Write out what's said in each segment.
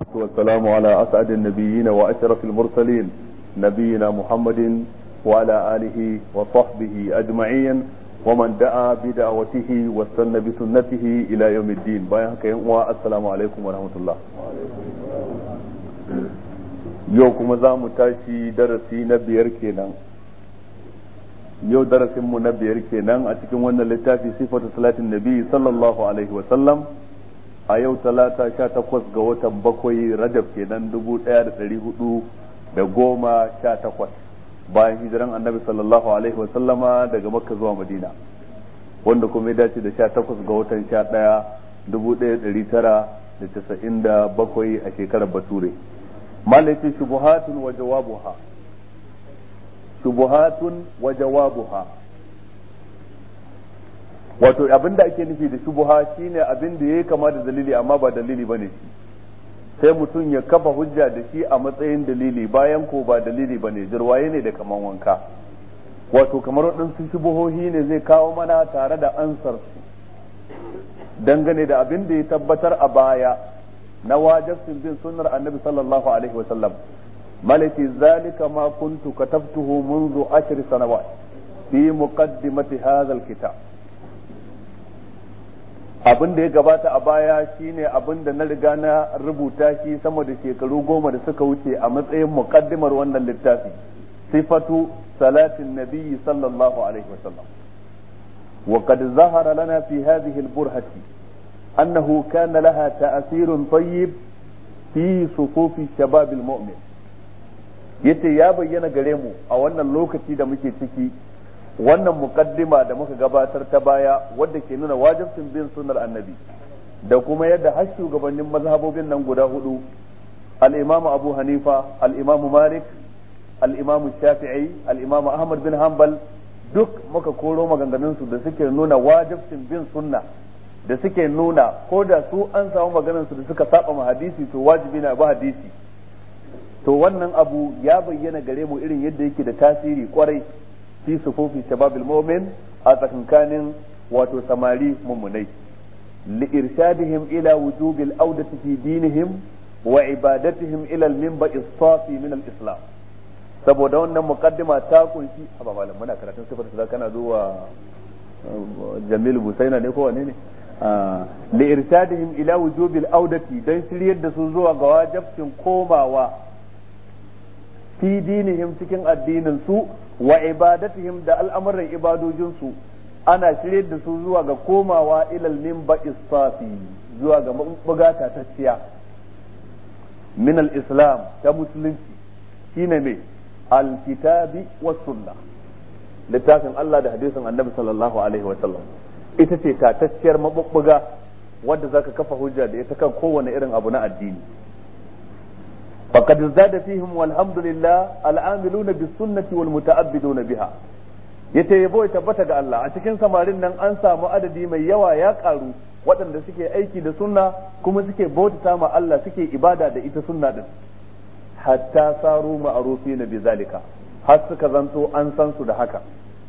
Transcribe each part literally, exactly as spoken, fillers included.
والسلام على أسعد النبيين وأشرف المرسلين نبينا محمد وعلى آله وصحبه أجمعين ومن دعا بدعوته واستنى بسنته إلى يوم الدين. بايعك السلام عليكم ورحمة الله. يوكم زام تاشي درسي نبير كينان yau darasin mu na biyar kenan a cikin wannan littafi sifatu salatin nabi sallallahu alaihi wa sallam a yau talata sha takwas ga watan bakwai rajab kenan dubu daya da dari hudu da goma sha takwas bayan hijiran annabi sallallahu alaihi wa sallama daga makka zuwa madina wanda kuma ya dace da sha takwas ga watan sha daya dubu daya da dari tara da casa'in da bakwai a shekarar bature. malaki shubuhatun wa jawabuha shubuhatun wa jawabuha, wato abin da ake nufi da shubuha shine abin da yayi kama da dalili amma ba dalili bane shi, sai mutum ya kafa hujja da shi a matsayin dalili bayan ko ba dalili bane, jirwaye ne da kaman wanka. Wato kamar waɗansu shubuhohi ne zai kawo mana tare da ansar su dangane da abin da ya tabbatar a baya na wajibin bin sunnar annabi sallallahu alaihi wa sallam. ملك ذلك ما كنت كتبته منذ عشر سنوات في مقدمة هذا الكتاب. abin da ya gabata a baya shine abin da na riga na rubuta shi sama da shekaru goma da suka wuce a matsayin muqaddimar wannan littafi, sifatu salatin nabiyyi sallallahu alaihi wasallam. wa qad zahara lana fi hadhihi al-burhati annahu kana laha ta'sirun tayyib fi sufufi shabab al-mu'min. yace ya bayyana gare mu a wannan lokaci da muke ciki wannan muqaddima da muka gabatar ta baya wadda ke nuna wajibcin bin sunnar annabi da kuma yadda har shugabannin mazhabobin nan guda hudu al-Imam Abu Hanifa, al-Imam Malik, al-Imam Shafi'i, al-Imam Ahmad bin Hanbal duk muka koro maganganun su da suke nuna wajibcin bin sunna, da suke nuna ko da su an samu maganar su da suka saba ma hadisi to wajibi na ba hadisi. to wannan abu ya bayyana gare mu irin yadda yake da tasiri kwarai fi sufufi shababil mu'min a tsakankanin wato samari mummunai li irshadihim ila wujubil audati fi dinihim wa ibadatihim ila al minba'i safi min al islam. saboda wannan muqaddima ta kunshi haba malam muna karatun sifar da kana zuwa Jamil Busaina ne ko wane ne li irshadihim ila wujubil audati dan shiryar da su zuwa ga wajibcin komawa fi dinihim cikin addinin su wa ibadatihim da al'amuran ibadojin su ana shirye da su zuwa ga komawa ilal minba'is safi zuwa ga bugata ta ciya min al-islam ta musulunci shine me al-kitabi was sunnah, littafin Allah da hadisin annabi sallallahu alaihi wa sallam. ita ce tatacciyar mabubbuga wadda zaka kafa hujja da ita kan kowane irin abu na addini. فقد ازداد فيهم والحمد لله العاملون بالسنة والمتعبدون بها. yace yabo ya tabbata ga Allah a cikin samarin nan an samu adadi mai yawa ya karu waɗanda suke aiki da sunna kuma suke bautata ma Allah suke ibada da ita sunna din, hatta saru ma'rufina bizalika, har suka zanto an san su da haka.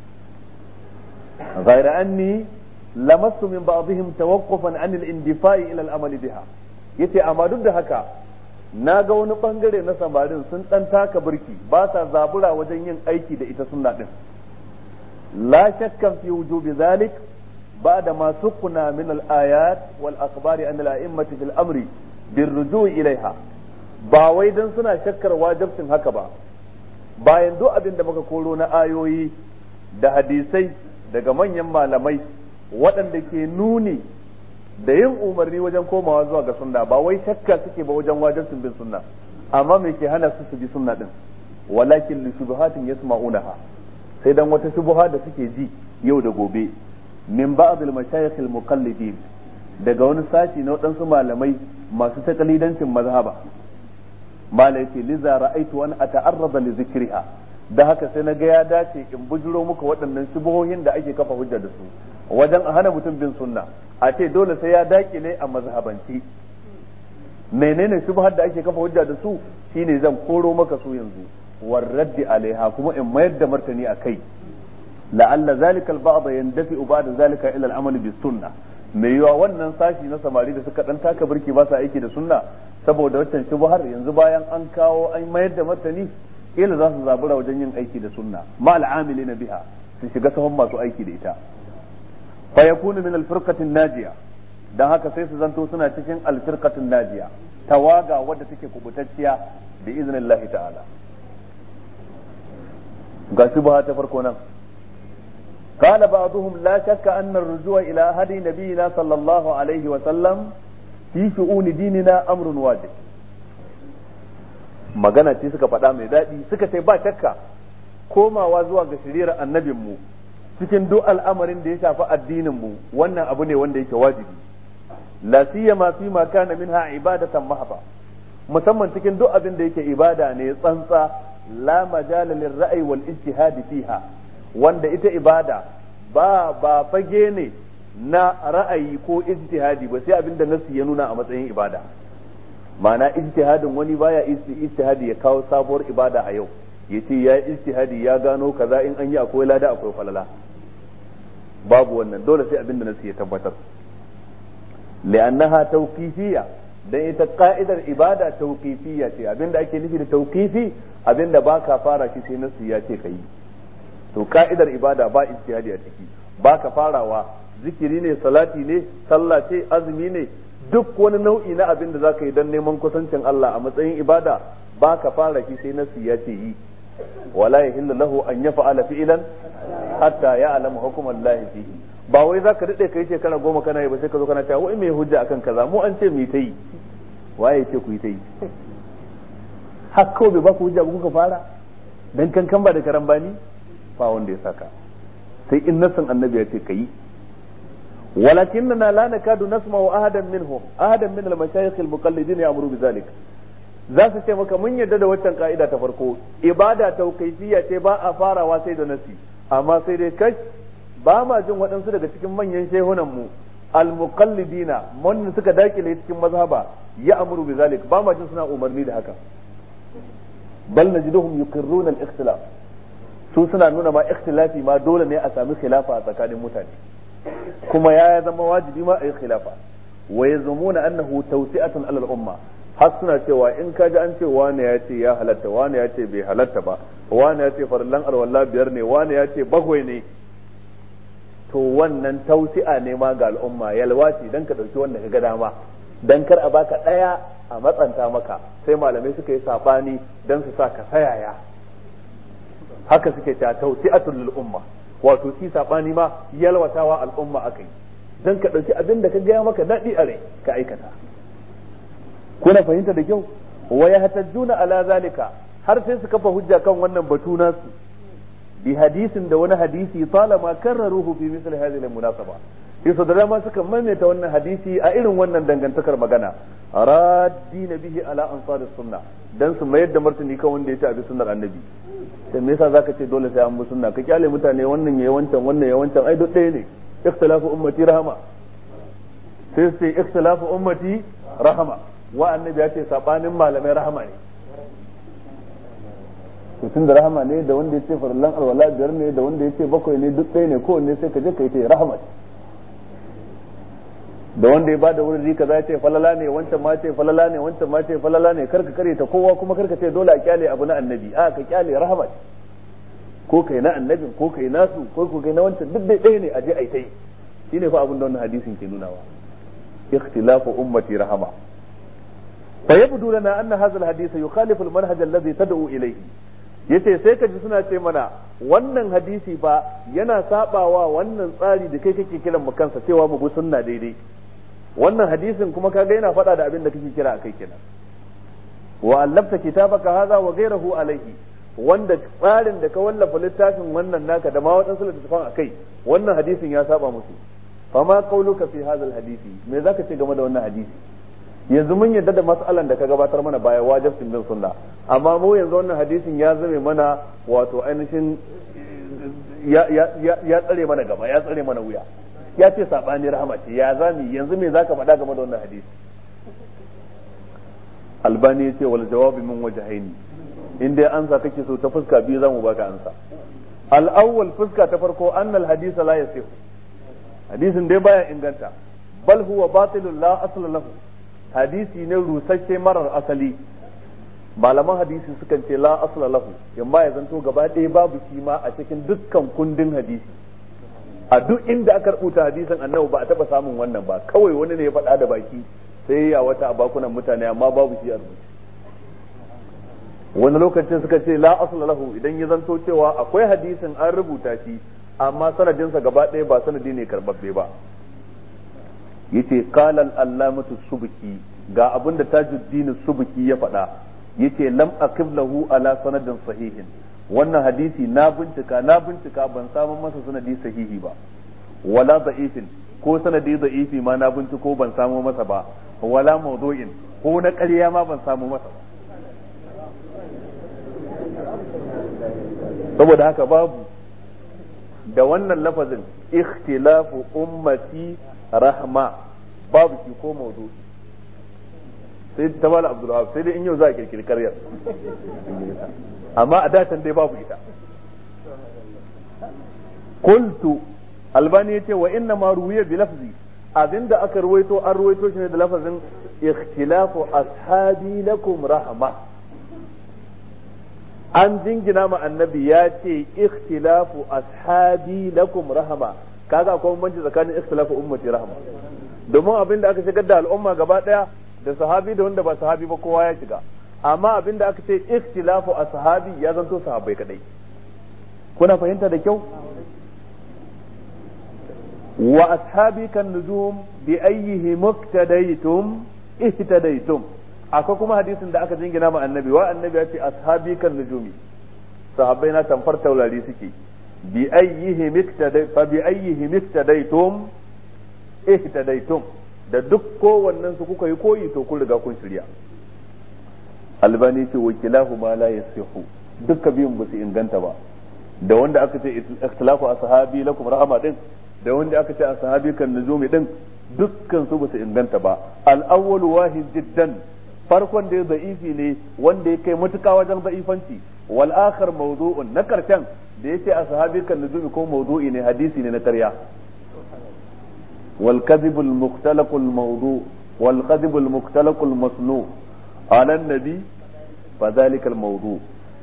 ghayra anni lamassu min ba'dihim tawaqqufan an al-indifa'i ila al-amali biha. yace amma duk da haka na ga wani bangare na samarin sun dan taka birki ba sa zabura wajen yin aiki da ita sunna din. la shakkan fi wujubi zalik ba'da ma suqna min al-ayat wal akhbari an al-a'immati fil amri birruju' ilaiha. ba wai dan suna shakkar wajibcin haka ba, bayan duk abin da muka koro na ayoyi da hadisai daga manyan malamai waɗanda ke nuni da yin umarni wajen komawa zuwa ga sunna, ba wai shakka suke ba wajen wajibcin bin sunna, amma me ke hana su su bi sunna din? walakin li shubuhatin yasma'unaha, sai dan wata shubuha da suke ji yau da gobe min ba'd al mashayikh al muqallidin, daga wani sashi na wadansu malamai masu takalidancin mazhaba. malai ce liza ra'aitu an ata'arrada li zikriha, da haka sai na ga ya dace in bujuro muku waɗannan shubuhohin da ake kafa hujja da su wajen a hana mutum bin sunna, a ce dole sai ya dakile a mazhabanci. menene shubhar da ake kafa hujja da su shine zan koro maka su yanzu, war raddi alaiha, kuma in mayar da martani akai. la'alla zalika al-ba'd yandafi ba'da zalika ila al-amal bis sunnah, mai yiwa wannan sashi na samari da suka dan taka birki ba sa aiki da sunna saboda wancan shubhar yanzu bayan an kawo an mayar da martani kila za su zabura wajen yin aiki da sunna ma al'amilina biha su shiga sahun masu aiki da ita fa yakunu min al-firqati najiya dan haka sai su zanto suna cikin al-firqati najiya tawaga wadda take kubutacciya bi iznillahi ta'ala ga shubha ta farko nan قال بعضهم لا شك أن الرجوع إلى هدي نبينا صلى الله عليه وسلم في شؤون ديننا أمر واجب magana ce suka faɗa mai daɗi suka ce ba shakka komawa zuwa ga shiriyar annabinmu cikin duk al'amarin da ya shafi addininmu wannan abu ne wanda yake wajibi la siyama fi ma kana minha ibadatan mahba musamman cikin duk abin da yake ibada ne tsantsa la majala lil ra'yi wal ijtihad fiha wanda ita ibada ba ba fage ne na ra'ayi ko ijtihadi ba sai abinda nasu ya nuna a matsayin ibada ma'ana ijtihadin wani baya ijtihadi ya kawo sabuwar ibada a yau yace ya ijtihadi ya gano kaza in an yi akwai lada akwai falala babu wannan dole sai abinda nasu ya tabbatar li'annaha tawqifiyya dan ita ka'idar ibada tawqifiyya ce abinda ake nufi da tawqifi abinda baka fara shi sai nasu ya ce kai to ka'idar ibada ba ijtihadi a ciki ba ka farawa zikiri ne salati ne sallah ce azumi ne duk wani nau'i na abin da zaka yi don neman kusancin Allah a matsayin ibada ba ka fara shi sai nasu ya ce yi wala yahillu lahu an yaf'ala fi'lan hatta ya'lama hukuman Allah fihi ba wai zaka dade kai shekara goma kana yi ba sai ka zo kana cewa wai me hujja akan kaza mu an ce mu yi ta yi waye ce ku yi ta yi hakko bai ba ku hujja ba kuka fara dan kankan ba da karambani ba wanda ya saka sai in nassin annabi ya ce kai walakinna la nakadu nasma'u ahadan minhum ahadan min al-mashayikh al-muqallidin ya'muru bidhalik za su ce maka mun yarda da waccan ka'ida ta farko ibada tauqifiyya ce ba a farawa sai da nasi amma sai dai kai ba ma jin waɗansu daga cikin manyan shehunan mu al-muqallidina mun suka dakile cikin mazhaba ya'muru bidhalik ba ma jin suna umarni da haka bal najiduhum yuqirruna al-ikhtilaf su suna nuna ma ikhtilafi ma dole ne a sami khilafa a tsakanin mutane kuma ya zama wajibi ma a yi khilafa wa yazumuna annahu tawsi'atun alal umma har suna cewa in ka ji an ce wani ya ce ya halatta wani ya ce bai halatta ba wani ya ce farallan alwala biyar ne wani ya ce bakwai ne to wannan tawsi'a ne ma ga al'umma yalwaci dan ka dauki wanda ka ga dama dan kar a baka daya a matsanta maka sai malamai suka yi sabani dan su sa ka sayaya haka suke ta tawsi'atul lil umma wato shi sabani ma yalwatawa al'umma akai dan ka dauki abin da ka ga maka dadi a rai ka aikata kuna fahimta da kyau wa yahtajuna ala zalika har sai su kafa hujja kan wannan batu nasu bi hadisin da wani hadisi talama karraruhu fi misli hadhihi al-munasaba yasa da dama suka maimaita wannan hadisi a irin wannan dangantakar magana raddina bihi ala ansar sunna dan su mayar da martani kan wanda ya ci abi sunnar annabi dan me yasa zaka ce dole sai an bi sunna ka kyale mutane wannan yayi wancan wannan yayi wancan ai duk ɗaya ne ikhtilafu ummati rahama sai sai ikhtilafu ummati rahama wa annabi ya ce sabanin malamai rahama ne to tun da rahama ne da wanda ya ce farallan alwala biyar ne da wanda ya ce bakwai ne duk ɗaya ne kowanne sai ka je ka yi ta rahama da wanda ya bada wurin rika za ya ce falala ne wancan ma ce falala ne wancan ma ce falala ne karka kare ta kowa kuma karka ce dole a kyale abu na annabi a ka kyale rahama ko kai na annabin ko kai nasu ko ko kai na wancan duk dai ɗaya ne a je a yi ta yi shine fa abin da wannan hadisin ke nunawa ikhtilafu ummati rahama fa yabdu lana anna hadha alhadith yukhalifu almanhaj alladhi tad'u ilayhi yace sai ka ji suna ce mana wannan hadisi fa yana sabawa wannan tsari da kai kake kiran mu kansa cewa mu bi sunna daidai wannan hadisin kuma kaga yana faɗa da abin da kake kira akai kenan wa allafta kitabaka hadha wa ghayruhu alayhi wanda tsarin da ka wallafa littafin wannan naka da ma wadansu littafan akai wannan hadisin ya saba musu fama qauluka fi hadha alhadisi me zaka ce game da wannan hadisi yanzu mun yadda da mas'alan da ka gabatar mana baya wajibin bin sunna amma mu yanzu wannan hadisin ya zame mana wato ainihin ya ya ya tsare mana gaba ya tsare mana wuya ya ce sabani rahama ce ya zami yanzu me zaka faɗa game da wannan hadisi albani ya ce wal jawabi min wajhaini in dai ansa kake so ta fuska biyu zamu baka ansa al awwal fuska ta farko annal hadith la yasih hadisin dai baya inganta bal huwa batilun la asla lahu hadisi ne rusasshe marar asali malaman hadisi sukan ce la asla lahu yamma ya zanto gaba ɗaya babu shi ma a cikin dukkan kundin hadisi a duk inda aka rubuta hadisin annabi ba a taba samun wannan ba kawai wani ne ya faɗa da baki sai ya wata a bakunan mutane amma babu shi a rubuce wani lokacin suka ce la asla lahu idan ya zanto cewa akwai hadisin an rubuta shi amma sanadinsa gaba ɗaya ba sanadi ne karbabbe ba yace qala al-allamatu subki ga abinda tajuddin subki ya faɗa yace lam akib lahu ala sanadin sahihin wannan hadisi na bincika na bincika ban samu masa sanadi sahihi ba wala da'ifin ko sanadi da'ifi ma na binciko ban samu masa ba wala mawdu'in ko na ƙarya ma ban samu masa ba saboda haka babu da wannan lafazin ikhtilafu ummati rahma babu shi ko mawdu'i sai ta bala abdul sai dai in yau za a kirkiri karyar amma a datan dai babu ita qultu albani yace wa inna ma ruwiya bi lafzi abinda aka ruwaito an ruwaito shi ne da lafazin ikhtilafu ashabi lakum rahma an jingina ma annabi ya ce ikhtilafu ashabi lakum rahma kaga akwai bambanci tsakanin ikhtilafu ummati rahma domin abinda aka shigar da al'umma gaba daya da sahabi da wanda ba sahabi ba kowa ya shiga amma abinda aka ce ikhtilafu ashabi ya zanto sahabbai kadai kuna fahimta da kyau wa ashabi kan nujum bi ayyihi muqtadaytum ihtadaytum akwai kuma hadisin da aka jingina ma annabi wa annabi ya ce ashabi kan nujumi sahabbai na tamfar taurari suke bi ayyihi muqtaday fa bi ayyihi muqtadaytum ihtadaytum da duk kowannen su kuka yi koyi to kun riga kun shirya albani ce wakilahu ma la yasihu dukka biyun ba su inganta ba da wanda aka ce ikhtilafu ashabi lakum rahama din da wanda aka ce ashabi kan nujumi din dukkan su ba su inganta ba al-awwal wahid jiddan farkon da da'ifi ne wanda ya kai mutuka wajen da'ifanci wal akhar mawdu'un na karshen da yace ashabi kan nujumi ko mawdu'i ne hadisi ne na ƙarya والكذب المختلق الموضوع والكذب المختلق المصنوع على النبي فذلك الموضوع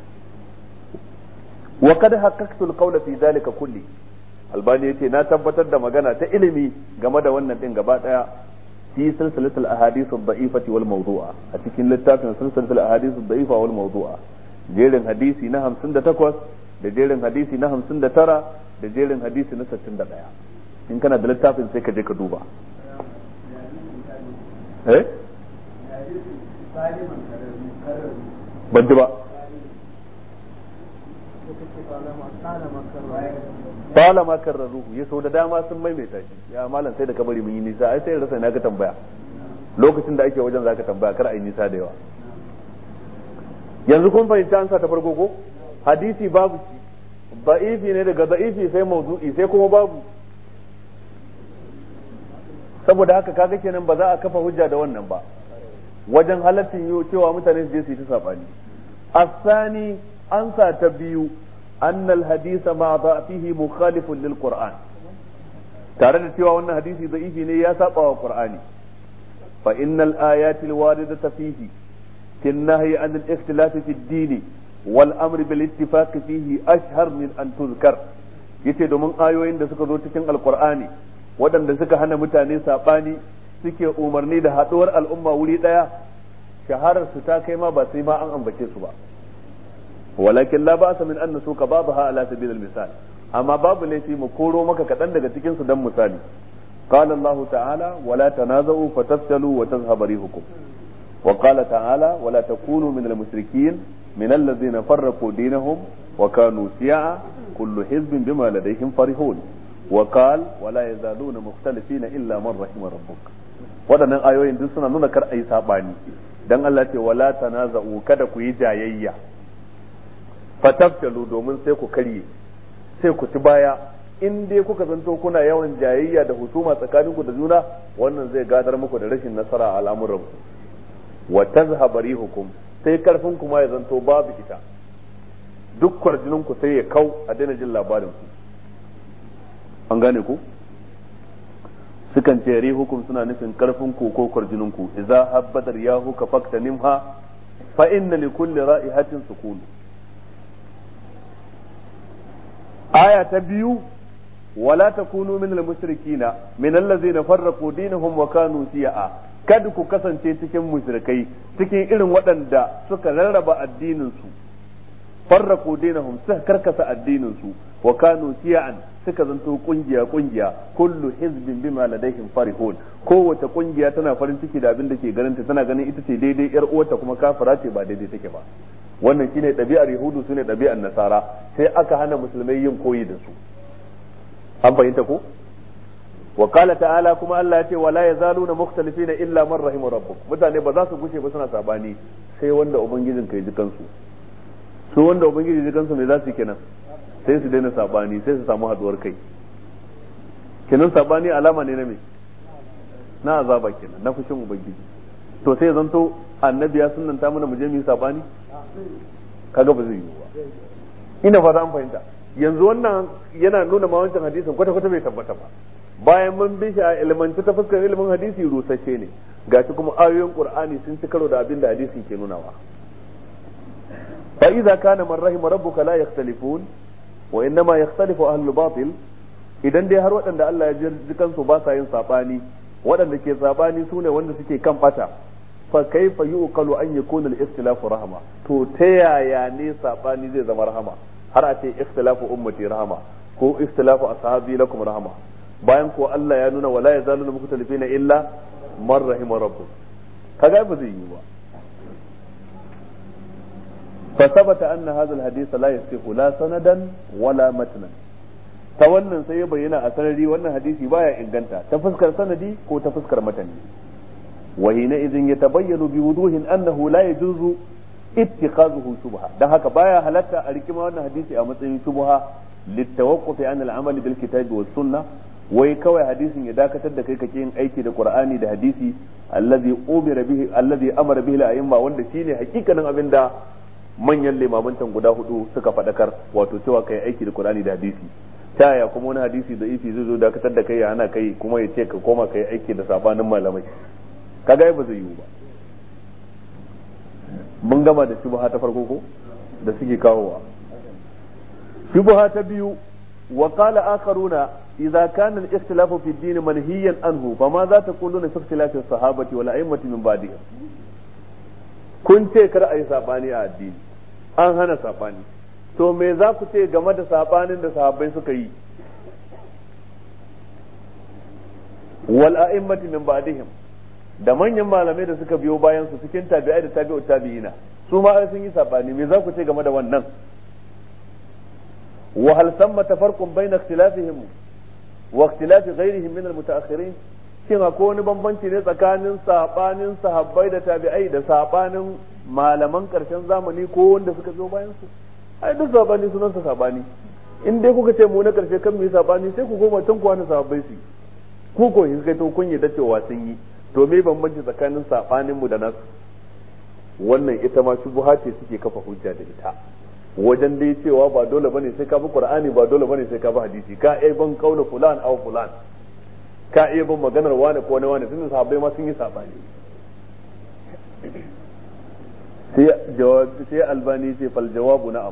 وقد حققت القول في ذلك كله albani yace na tabbatar da magana ta ilimi game da wannan din gaba daya fi silsilatul ahadith ad-da'ifati wal mawdu'a a cikin littafin silsilatul ahadith ad-da'ifa wal mawdu'a jerin hadisi na hamsin da takwas da jerin hadisi na hamsin da tara da jerin hadisi na sittin da ɗaya in kana da littafin sai ka je ka duba eh ban ji ba fala ma karraruhu ya sau da dama sun maimaita shi ya malam sai da kabari mun yi nisa ai sai rasa na ga tambaya lokacin da ake wajen zaka tambaya kar ai nisa da yawa yanzu kun fahimci an sa ta farko ko hadisi babu shi da'ifi ne daga da'ifi sai mawdu'i sai kuma babu saboda haka kaga kenan ba za a kafa hujja da wannan ba wajen halaccin yi cewa mutane su je su yi ta sabani asani an sa ta biyu annal hadisa ma da'fihi mukhalifun lil qur'an tare da cewa wannan hadisi da'ifi ne ya saba wa qur'ani fa innal ayati al waridata fihi kin nahyi an al ikhtilaf fi ad-din wal amr bil ittifaq fihi ashhar min an tuzkar yace domin ayoyin da suka zo cikin alqur'ani waɗanda suka hana mutane saɓani suke umarni da haɗuwar al'umma wuri ɗaya shaharar su ta kai ma ba sai ma an ambace su ba walakin la ba'sa min an nusuka babaha ala sabil al-misal amma babu laifi mu koro maka kaɗan daga cikin su dan misali qala Allah ta'ala wala tanaza'u fatafshalu wa tazhaba rihukum wa qala ta'ala wala takunu min al-mushrikeen min alladhina farraqu dinahum wa kanu shi'a kullu hizbin bima ladayhim farihun وقال ولا يزالون مختلفين الا من رحم ربك waɗannan ayoyin duk suna nuna kar ayi sabani dan Allah ce wala tanaza'u kada ku yi jayayya fataftalu domin sai ku karye sai ku ci baya in dai kuka zanto kuna yawan jayayya da husuma tsakaninku da juna wannan zai gadar muku da rashin nasara a al'amuran ku wa tazhaba rihukum sai karfin ku ma ya zanto babu ita duk kwarjinin ku sai ya kau a daina jin labarin ku an gane ku sukan ce rihukum suna nufin karfin ku ko kwarjinin ku idza habbatar yahu ka faktanimha fa inna li kulli ra'ihatin sukun. aya ta biyu wala takunu min al-mushrikina min allazina farraqu dinahum wa kanu shi'a, kada ku kasance cikin mushrikai cikin irin waɗanda suka rarraba addinin su, farraqu dinahum suka karkasa addinin su, wa kanu shi'an suka zanto kungiya kungiya, kullu hizbin bima ladaihim farihun, kowace kungiya tana farin ciki da abin da ke ganin ta, tana ganin ita ce daidai, yar uwarta kuma kafira ce ba daidai take ba. wannan shine ɗabi'ar yahudu, sune ɗabi'ar nasara, sai aka hana musulmai yin koyi da su. an fahimta ko? wa qala ta'ala, kuma Allah ya ce wala yazaluna mukhtalifina illa man rahima rabbuk, mutane ba za su gushe ba suna sabani sai wanda ubangijin kai ji kansu. su wanda ubangiji ji kansu me za su kenan? sai su daina sabani, sai su samu haduwar kai. kenan sabani alama ne na me? na azaba kenan, na fushin ubangiji. to sai zanto annabi ya sunnanta mana mu je mu yi sabani? kaga ba zai yi ba. ina fata an fahimta. yanzu wannan yana nuna ma wancan hadisin kwata kwata bai tabbata ba, bayan mun bi shi a ilmanci ta fuskar ilimin hadisi rusasshe ne, gashi kuma ayoyin qur'ani sun ci karo da abin da hadisin ke nunawa. fa idza kana man rahima rabbuka la yakhtalifun wa innama yakhtalifu ahlul batil, idan dai har waɗanda Allah ya ji kansu ba sa yin sabani, waɗanda ke sabani sune wanda suke kan bata, fa kaifa yuqalu an yakuna al-ikhtilafu rahma, to ta yaya ne sabani zai zama rahama har a ce ikhtilafu ummati rahama ko ikhtilafu ashabi lakum rahama, bayan ko Allah ya nuna wala yazaluna mukhtalifina illa man rahima rabbuk. kaga ba zai yi ba. fa sabata anna hadha al-hadith la yasihu la sanadan wala matnan, ta wannan sai ya bayyana a sarari wannan hadisi baya inganta ta fuskar sanadi ko ta fuskar matani. wa hina idhin yatabayyanu bi wuduhin annahu la yajuzu ittikhadhuhu shubha, dan haka baya halatta a rikima wannan hadisi a matsayin shubha litawaqqufi an al-amal bil kitabi was sunnah, wai kawai hadisin ya dakatar da kai kake yin aiki da qur'ani da hadisi allazi umira bihi allazi amara bihi al-a'imma, wanda shine hakikanin abinda manyan limamantan guda hudu suka fadakar, wato cewa kai aiki da qur'ani da hadisi. ta yaya kuma wani hadisi da ifi zai zo dakatar da kai ya hana kai kuma ya ce ka koma kai aiki da sabanin malamai? kaga ba zai yiwu ba. mun gama da shubha ta farko ko da suke kawowa. shubha ta biyu, wa qala akharuna idza kana al-ikhtilafu fi ad-din manhiyan anhu fama za taquluna fi ikhtilafi as-sahabati wal a'immati min ba'dihim. kun ce kar ayi sabani a addini, an hana sabani, to me za ku ce game da sabanin da sahabbai suka yi? wal a'immati min ba'dihim, da manyan malamai da suka biyo bayan su cikin tabi'ai da tabi'ut tabi'ina, su ma sun yi sabani, me za ku ce game da wannan? wa hal samma tafarqun bayna ikhtilafihim wa ikhtilafi ghayrihim min al-mutaakhirin, shin akwai wani bambanci ne tsakanin sabanin sahabbai da tabi'ai da sabanin malaman karshen zamani ko wanda suka biyo bayan su? ai duk sabani sunan sa sabani. in dai kuka ce mu na karshe kan mu yi sabani, sai ku goma tun kuwa na sahabbai su, ku ko hin kai to kun yi da cewa sun yi, to me bambanci tsakanin sabanin mu da nasu? wannan ita ma shubha ce suke kafa hujja da ita wajen dai cewa ba dole bane sai ka bi qur'ani, ba dole bane sai ka bi hadisi, ka ai ban kaula fulan aw fulan, ka iya bin maganar wani ko wani tunda sahabbai ma sun yi sabani. sai jawabi sai albani ce fal jawabu na'am,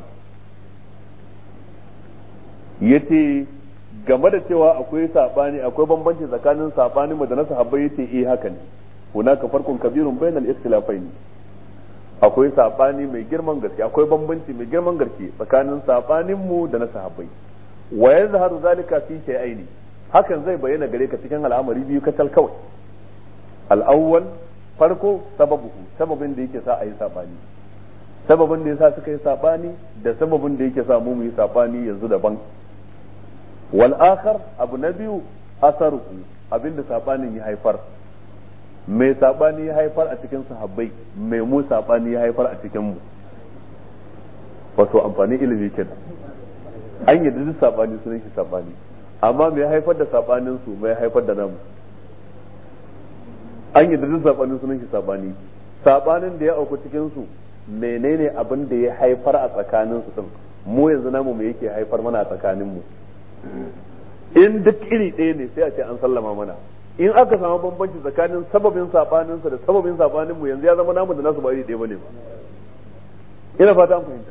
yace game da cewa akwai sabani, akwai bambanci tsakanin sabanin mu da na sahabbai, yace eh haka ne. hunaka farqun kabirun bainal ikhtilafain, akwai sabani mai girman gaske, akwai bambanci mai girman gaske tsakanin sabanin mu da na sahabbai. wa yazharu zalika fi shay'aini, hakan zai bayyana gare ka cikin al'amari biyu kacal kawai. al-awwal, farko sababuhu, sababin da yake sa a yi sabani, sababin da yasa suka yi sabani da sababin da yake sa mu mu yi sabani yanzu daban. wal akhar, abu na biyu asaruhu, abinda sabanin ya haifar, mai sabani ya haifar a cikin sahabbai, mai mu sabani ya haifar a cikin mu. wato amfani ilimi kenan. an yi duk sabani sunan shi sabani, amma mai haifar da sabanin su mai haifar da namu. an yi duk sabanin sunan shi sabani, sabanin da ya auku cikin su menene abin da ya haifar a tsakanin su din, mu yanzu namu me yake haifar mana a tsakanin mu. in duk iri ɗaya ne sai a ce an sallama mana, in aka samu bambanci tsakanin sababin sabanin sa da sababin sabanin mu yanzu ya zama namu da nasu ba iri ɗaya bane ba ina fata an fahimta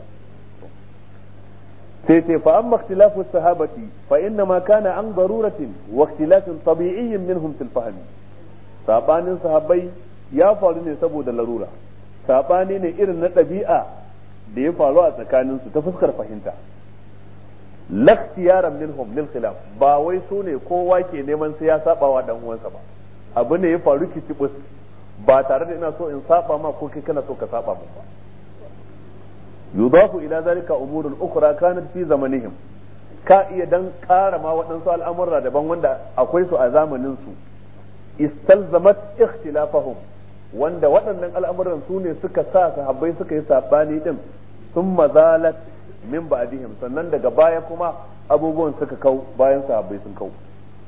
sai ce fa amma ikhtilafu sahabati fa inna ma kana an daruratin wa ikhtilafin tabi'iyyin minhum fil fahmi sabanin sahabbai ya faru ne saboda larura sabani ne irin na ɗabi'a da ya faru a tsakanin su ta fuskar fahimta lakhtiyaran minhum lil khilaf ba wai su ne kowa ke neman sai ya saba wa dan uwansa ba abu ne ya faru kitibus ba tare da ina so in saba ma ko kai kana so ka saba min ba yudafu ila zalika umurun ukhra kanat fi zamanihim ka iya dan kara ma waɗansu al'amurra daban wanda akwai su a zamanin su istalzamat ikhtilafahum wanda waɗannan al'amuran su ne suka sa sahabbai suka yi sabani din sun mazalat min ba'dihim sannan daga baya kuma abubuwan suka kau bayan sahabbai sun kau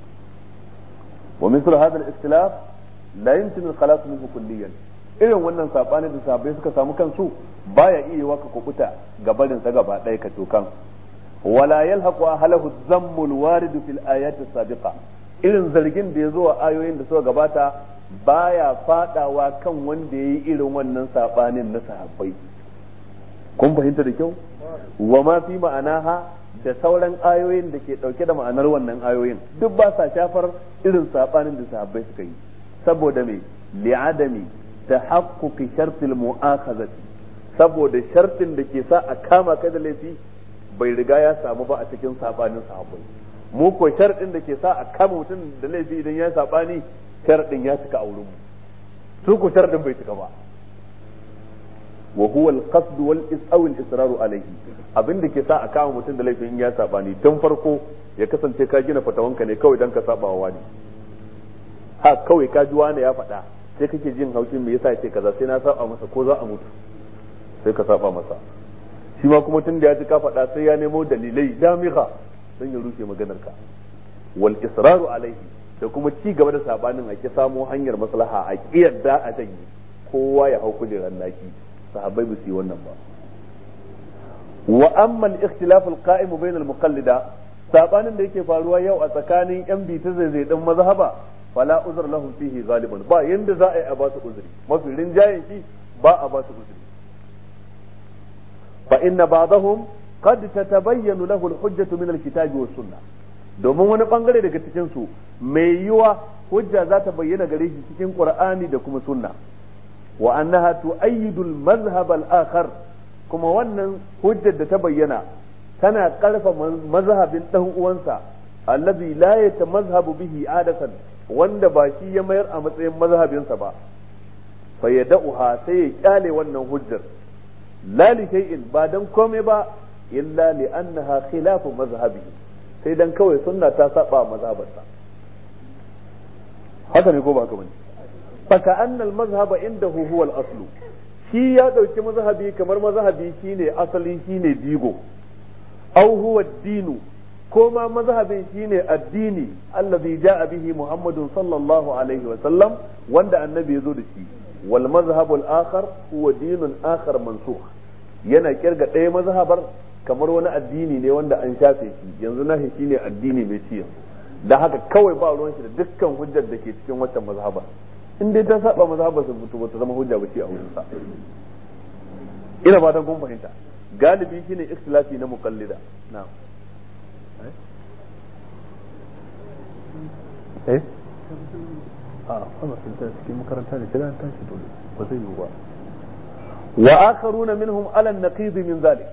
wa misal hadha al-ikhtilaf la yumkin al-khalas minhu kulliyan irin wannan sabani da sahabbai suka samu kansu baya iya waka kubuta gabarin sa gaba ɗaya ka tokan wala yalhaqu ahlahu dhammu al-warid fil ayati as-sabiqa irin zargin da yazo a ayoyin da suka gabata baya fadawa kan wanda yayi irin wannan sabanin na sahabbai kun fahimta da kyau wa ma fi ma'anaha da sauran ayoyin da ke dauke da ma'anar wannan ayoyin duk ba sa shafar irin sabanin da sahabbai suka yi saboda me li'adami tahaqquqi shartil mu'akhazati saboda shartin da ke sa a kama kai da laifi bai riga ya samu ba a cikin sabanin sahabbai mu ko shartin da ke sa a kama mutum da laifi idan ya sabani shartin ya cika a wurin mu su ko shartin bai cika ba wa huwa al-qasd wal isaw al-israr alayhi abin da ke sa a kama mutum da laifin ya sabani tun farko ya kasance ka gina fatawanka ne kawai dan ka saba wa wani ha kawai ka ji wani ya faɗa sai kake jin haushin me yasa yace kaza sai na saba masa ko za a mutu sai ka saba masa shi ma kuma tun da ya ji ka faɗa sai ya nemo dalilai damiha dan ya rushe maganar ka wal israru alayhi da kuma ci gaba da sabanin a ki samo hanyar maslaha a kiyarda a danyi kowa ya hau kujerar naki sahabbai ba su yi wannan ba wa amma al-ikhtilaf al-qa'im bayna al-muqallida sabanin da yake faruwa yau a tsakanin yan bita zai dan mazhaba fala uzr lahum fihi ghaliban ba yanda za a yi a ba su uzuri mafi rinjayen shi ba a ba su uzuri fa inna ba'dahum qad tatabayyanu lahu al-hujjatu min al-kitabi was sunnah domin wani bangare daga cikin su mai yiwa hujja za ta bayyana gare shi cikin qur'ani da kuma sunna wa annaha tu'ayyidu al-madhhab al-akhar kuma wannan hujjar da ta bayyana tana karfa mazhabin dan uwansa allazi la yatamazhabu bihi adatan wanda ba shi ya mayar a matsayin mazhabinsa ba fa yad'uha sai ya kyale wannan hujjar la li shay'in ba dan komai ba illa li annaha khilafu mazhabihi sai dan kawai sunna ta saba mazhabarsa haka ne ko ba haka bane faka anna al-mazhaba indahu huwa al-aslu shi ya dauki mazhabi kamar mazhabi shine asali shine digo aw huwa ad-dinu ko ma mazhabin shine addini allazi jaa bihi muhammadun sallallahu alaihi wa sallam wanda annabi yazo da shi wal mazhabu al-akhar huwa dinun akhar mansukh yana kirga ɗaya mazhabar kamar wani addini ne wanda an shafe shi yanzu nahi shine addini mai ciya da haka kawai ba ruwan shi da dukkan hujjar da ke cikin wata mazhaba in dai ta saba mazhaba sun fito ba ta zama hujja ba ce a wurin sa ina fatan kun fahimta galibi shine ikhtilafi na muqallida na'am eh a kuma sun ta cikin makaranta ne sai ta shi dole ba zai yi ba wa akharuna minhum ala an-naqid min zalik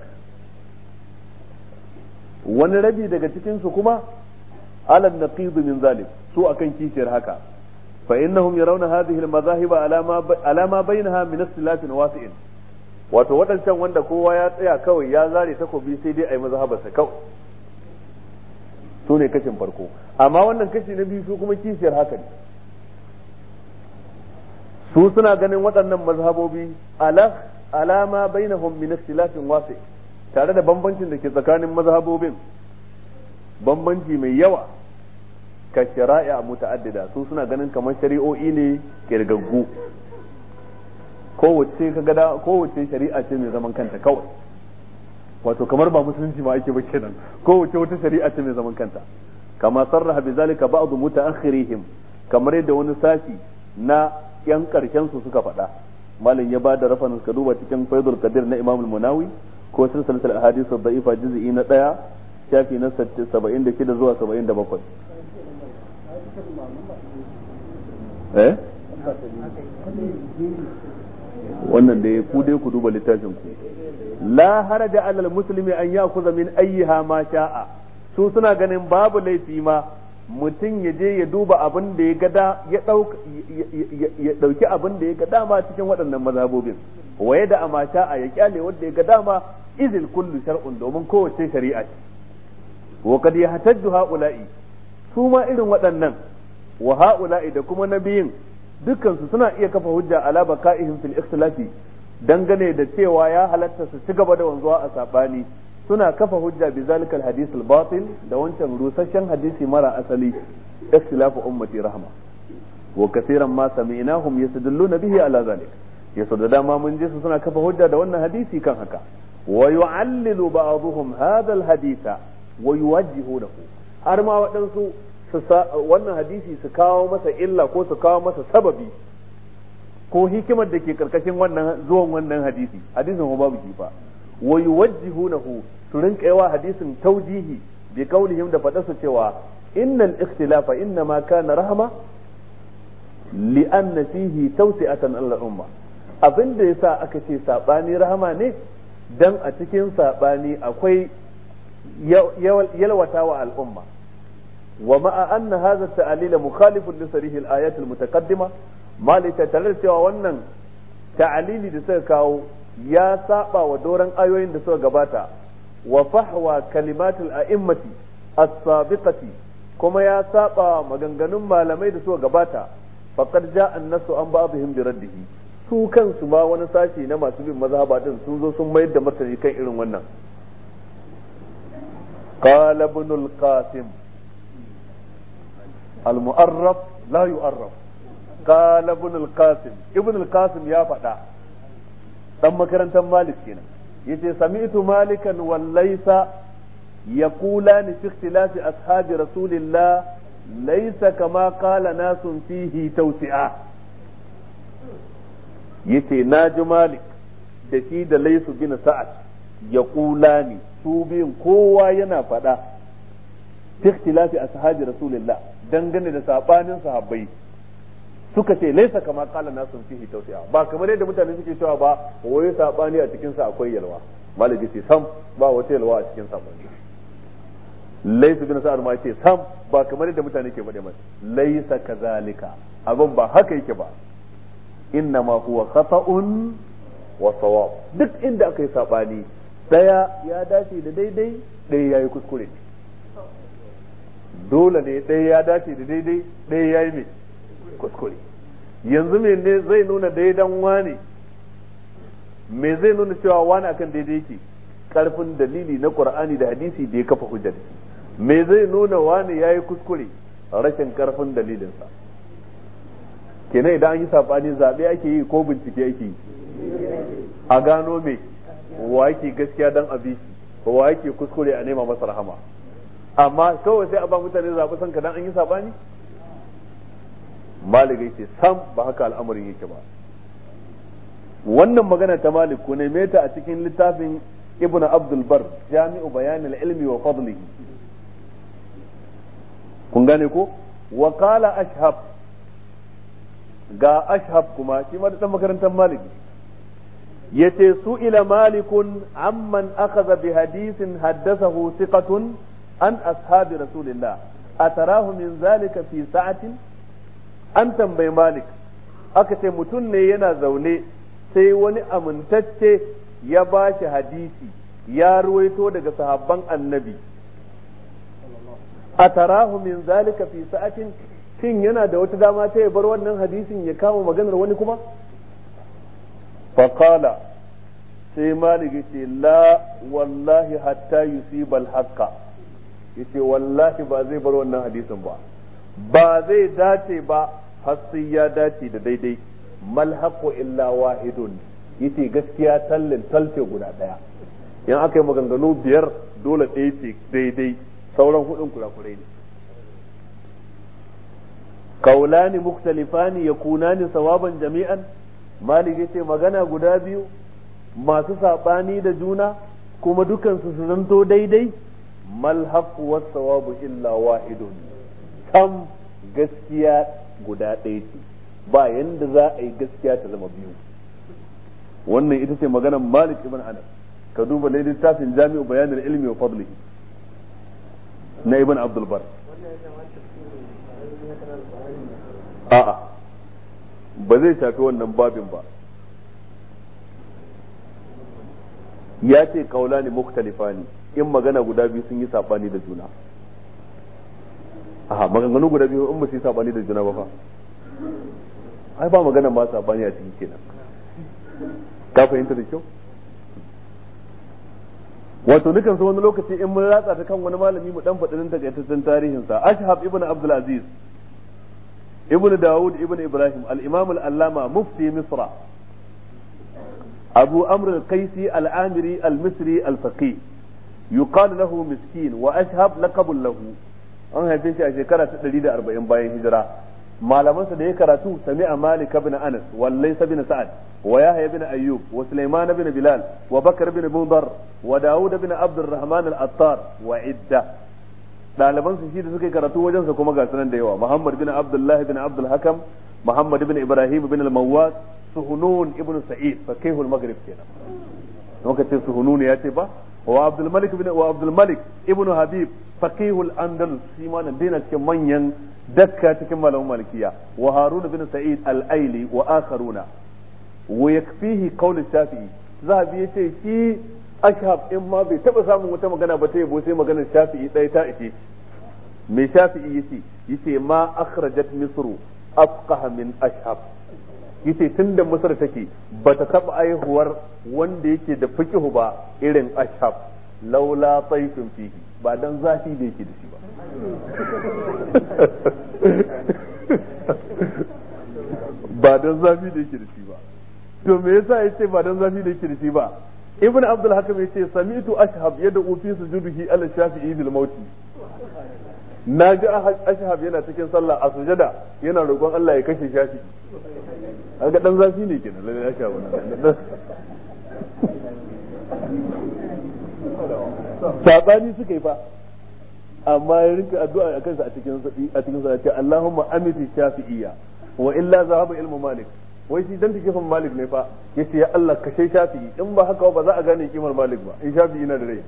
wani rabi daga cikin su kuma ala an-naqid min zalik su akan kishiyar haka fa innahum yarawna hadhihi al-madahib ala ma ala ma bainaha min ikhtilafin wasi'in wato wadancan wanda kowa ya tsaya kawai ya zare takobi sai dai ai mazhabarsa kawai su ne kashin farko amma wannan kashi na biyu su kuma kishiyar haka ne su suna ganin waɗannan mazhabobi ala alama bainahum min ikhtilafin wasi tare da bambancin da ke tsakanin mazhabobin bambanci mai yawa ka shari'a muta'addida su suna ganin kamar shari'o'i ne kirgaggu kowace kaga da kowace shari'a ce mai zaman kanta kawai wato kamar ba musulunci ma ake ba kenan kowace wata shari'a ce mai zaman kanta kama sarraha bizalika ba'd mutaakhirihim kamar yadda wani sashi na yan karshen su suka faɗa. malam ya bada rafanin ka duba cikin Faidul Qadir na Imam al-Munawi ko silsilatul ahadith ad-da'ifa juz'i na ɗaya shafi na saba'in da shida zuwa saba'in da bakwai. eh wannan da ku dai ku duba littafin ku. la haraja alal muslimi an ya'khudha min ayyiha ma sha'a, su suna ganin babu laifi ma mutum ya je ya duba abin da ya gada ya dauki abin da ya ga dama cikin waɗannan mazhabobin, waye da ama sha'a ya kyale wanda ya ga dama, izil kullu shar'un, domin kowace shari'a ce. wa kad yahtajju haula'i, su ma irin waɗannan wa haula'i da kuma nabiyin dukkan su suna iya kafa hujja ala baqa'ihim fil ikhtilafi, dangane da cewa ya halatta su ci gaba da wanzuwa a sabani, suna kafa hujja bi zalikal hadith al batil, da wancan rusasshen hadisi mara asali, ikhtilafu ummati rahma. wa kaseeran ma sami'nahum yastadilluna bihi ala zalik, yaso da dama mun ji su suna kafa hujja da wannan hadisi kan haka. wa yu'allilu ba'dhum hadha al haditha wa yuwajjihuhu, har ma waɗansu wannan hadisi su kawo masa illa ko su kawo masa sababi ko hikimar da ke karkashin wannan zuwan wannan hadisi, hadisin ko babu kifa. wa yuwajjihunahu, su rinka yawa hadisin taujihi bi kaulihim, da faɗa su cewa innal ikhtilafa inna ma kana rahma li anna fihi tawsi'atan al umma, abinda yasa aka ce sabani rahama ne dan a cikin sabani akwai yalwata wa al'umma. wa ma'a anna hadha at-ta'lil mukhalifun li sarih al-ayat al-mutaqaddima, malika tare cewa wannan ta'alili da suka kawo ya saba wa doran ayoyin da suka gabata, wa fahwa kalimat al-a'immati as-sabiqati, kuma ya saba maganganun malamai da suka gabata, faqad ja'a an-nasu an ba'dihim bi raddihi, su kansu ma wani sashi na masu bin mazhaba din sun zo sun mayar da martani kan irin wannan. قال ابن القاسم المؤرف لا يؤرف قال ابن القاسم ابن القاسم يا فدا dan makarantar Malik kenan yace sami'tu malikan wal laysa yaqulani fi ikhtilafi ashabi rasulillah laysa kama qala nasun fihi tawsi'a, yace naji Malik da shi da Laysu bin Sa'ad yaqulani, su biyun kowa yana faɗa fi ikhtilafi ashabi rasulillah, dangane da sabanin sahabbai, suka ce laisa kama qala nasun fihi tawsi'a, ba kamar yadda mutane suke cewa ba wai sabani a cikin sa akwai yalwa. Maliki ce sam ba wata yalwa a cikin sabani. Laysa bin Sa'ad ma ce sam ba kamar yadda mutane ke faɗe masa, laisa kazalika, abin ba haka yake ba, inna ma huwa khata'un wa sawab, duk inda aka yi sabani daya ya dace da daidai, daya yayi kuskure. Dole ne daya ya dace da daidai, daya yayi me kuskure. Yanzu me ne zai nuna daidan wani, me zai nuna cewa wani akan daidai yake? Karfin dalili na Qur'ani da hadisi da ya kafa hujja. Me zai nuna wani yayi kuskure? Rashin karfin dalilinsa. Kenan idan an yi sabani zabe ake yi ko bincike ake yi? A gano me wa yake gaskiya dan abi, wa yake kuskure a nema masa rahama. Amma kawai sai a ba mutane zabi san ka dan an yi sabani? Malik yace sam ba haka al'amarin yake ba. Wannan magana ta Malik ko ne meta a cikin littafin Ibn Abdul Bar, Jami'u Bayan al-Ilmi wa Fadlihi. Kun gane ko? Wa qala Ashhab, ga Ashhab kuma shi ma da makarantar Malik yace su ila Malikun amman akhadha bi hadithin haddathahu thiqatun an ashabi Rasulillah atarahu min zalika fi sa'atin. An tambayi Malik, aka ce mutum ne yana zaune sai wani amintacce ya ba shi hadisi ya ruwaito daga sahabban annabi, a tarahu min zalika fi sa'atin, shin yana da wata dama ta ya bar wannan hadisin ya kama maganar wani kuma? Faqala, sai Malik yace la wallahi hatta yusibal haqqa, yace wallahi ba zai bar wannan hadisin ba, ba zai dace ba har sai ya dace da daidai. Mal haqqu illa wahidun, yace gaskiya tallin talte guda daya. In aka yi maganganu biyar dole ɗaya ce daidai, sauran hudun kurakurai ne. kaulani muktalifani yakunani sawaban jami'an malik yace magana guda biyu masu sabani da juna kuma dukansu su zanto daidai mal haqqu was sawabu illa wahidun kam gaskiya guda ɗaya ce ba yanda za a yi gaskiya ta zama biyu wannan ita ce maganar Malik ibn Anas ka duba ne littafin Jami'u Bayanil Ilmi wa Fadlihi na Ibn Abdul Bar a'a ba zai shafi wannan babin ba ya ce kaulani mukhtalifani in magana guda biyu sun yi sabani da juna aha maganganu guda biyu in ba su yi sabani da juna ba fa ai ba magana ma sabani a cikin kenan ka fahimta da kyau wato dukan su wani lokaci in mun ratsa ta kan wani malami mu dan faɗin takaitaccen tarihin sa Ashhab ibn Abdul Aziz ibn Dawud ibn Ibrahim al-Imam al-Allama mufti Misra أبو أمر القيسي العامري المصري الفقيه يقال له مسكين وأشهب لقب له an haife shi a shekara ta ɗari da arba'in bayan hijira malamansa da ya karatu sami'a Malik ibn Anas wa Layth ibn Sa'ad wa Yahya ibn Ayyub wa Sulaiman ibn Bilal wa Bakr ibn Mudar wa Dawud ibn Abd al-Rahman al-Attar wa idda daliban su shi da suka karatu wajen sa kuma ga sunan da yawa Muhammad ibn Abdullah ibn Abd al-Hakam Muhammad ibn Ibrahim ibn al-Mawwas Suhunun ibn Sa'id fakih al-Maghrib kenan muka ce Suhunun ya ce ba wa Abdul Malik ibn wa Abdul Malik ibn Habib fakih al-Andalus shi ma nan dina cikin manyan dakka cikin malaman malikiya wa Harun ibn Sa'id al-Aili wa akharuna wa yakfihi qawl Shafi'i zahabi yace shi Ashhab in ma bai taba samun wata magana ba ta yabo sai maganar Shafi'i dai ta ishe me Shafi'i yace yace ma akhrajat Misru afqaha min Ashhab yace tunda Misr take bata taba aihuwar wanda yake da fiqhu ba irin Ashhab laula tayfin fihi ba dan zafi da yake da shi ba ba dan zafi da yake da shi ba to me yasa yace ba dan zafi da yake da shi ba Ibn Abdul Hakim yace sami'tu Ashhab yad'u fi sujudihi ala Shafi'i bil mauti na ji Ashhab yana cikin sallah a sujada yana roƙon Allah ya kashe Shafi'i kaga dan zafi ne kenan lalle Ashhab wannan sabani suka yi fa amma ya rinka addu'a a kansa a cikin a cikin sa ce Allahumma amiti Shafi'iyya wa illa zahaba ilmu Malik wai shi dan take fan Malik ne fa yace ya Allah kashe Shafi'i in ba haka ba za a gane kimar Malik ba in Shafi'i na da rai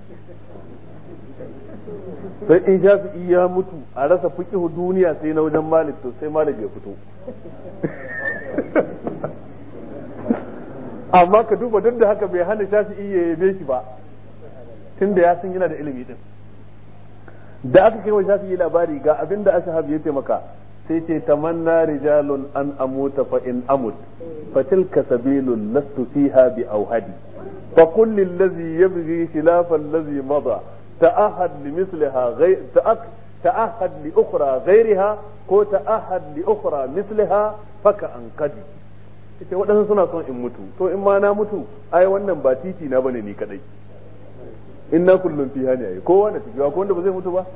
sai in Shafi'i ya mutu a rasa fiqhu duniya sai na wajen Malik to sai Malik ya fito amma ka duba duk da haka bai hana Shafi'i ya yabe shi ba tunda ya san yana da ilimi din da aka kai wa Shafi'i labari ga abin da Ashhab ya taimaka sai ce tamanna rijalun an amuta fa in amut fa tilka sabilun lastu fiha bi awhadi fa qul lil ladhi yabghi khilafa alladhi mada ta'ahad li misliha ghayr ta'ahad li ukhra ghayriha ko ta'ahad li ukhra misliha faka an qadi ita wadannan suna son in mutu to in ma na mutu ai wannan ba titi na bane ni kadai inna kullum fiha ne ai kowa na ciki ko wanda ba zai mutu ba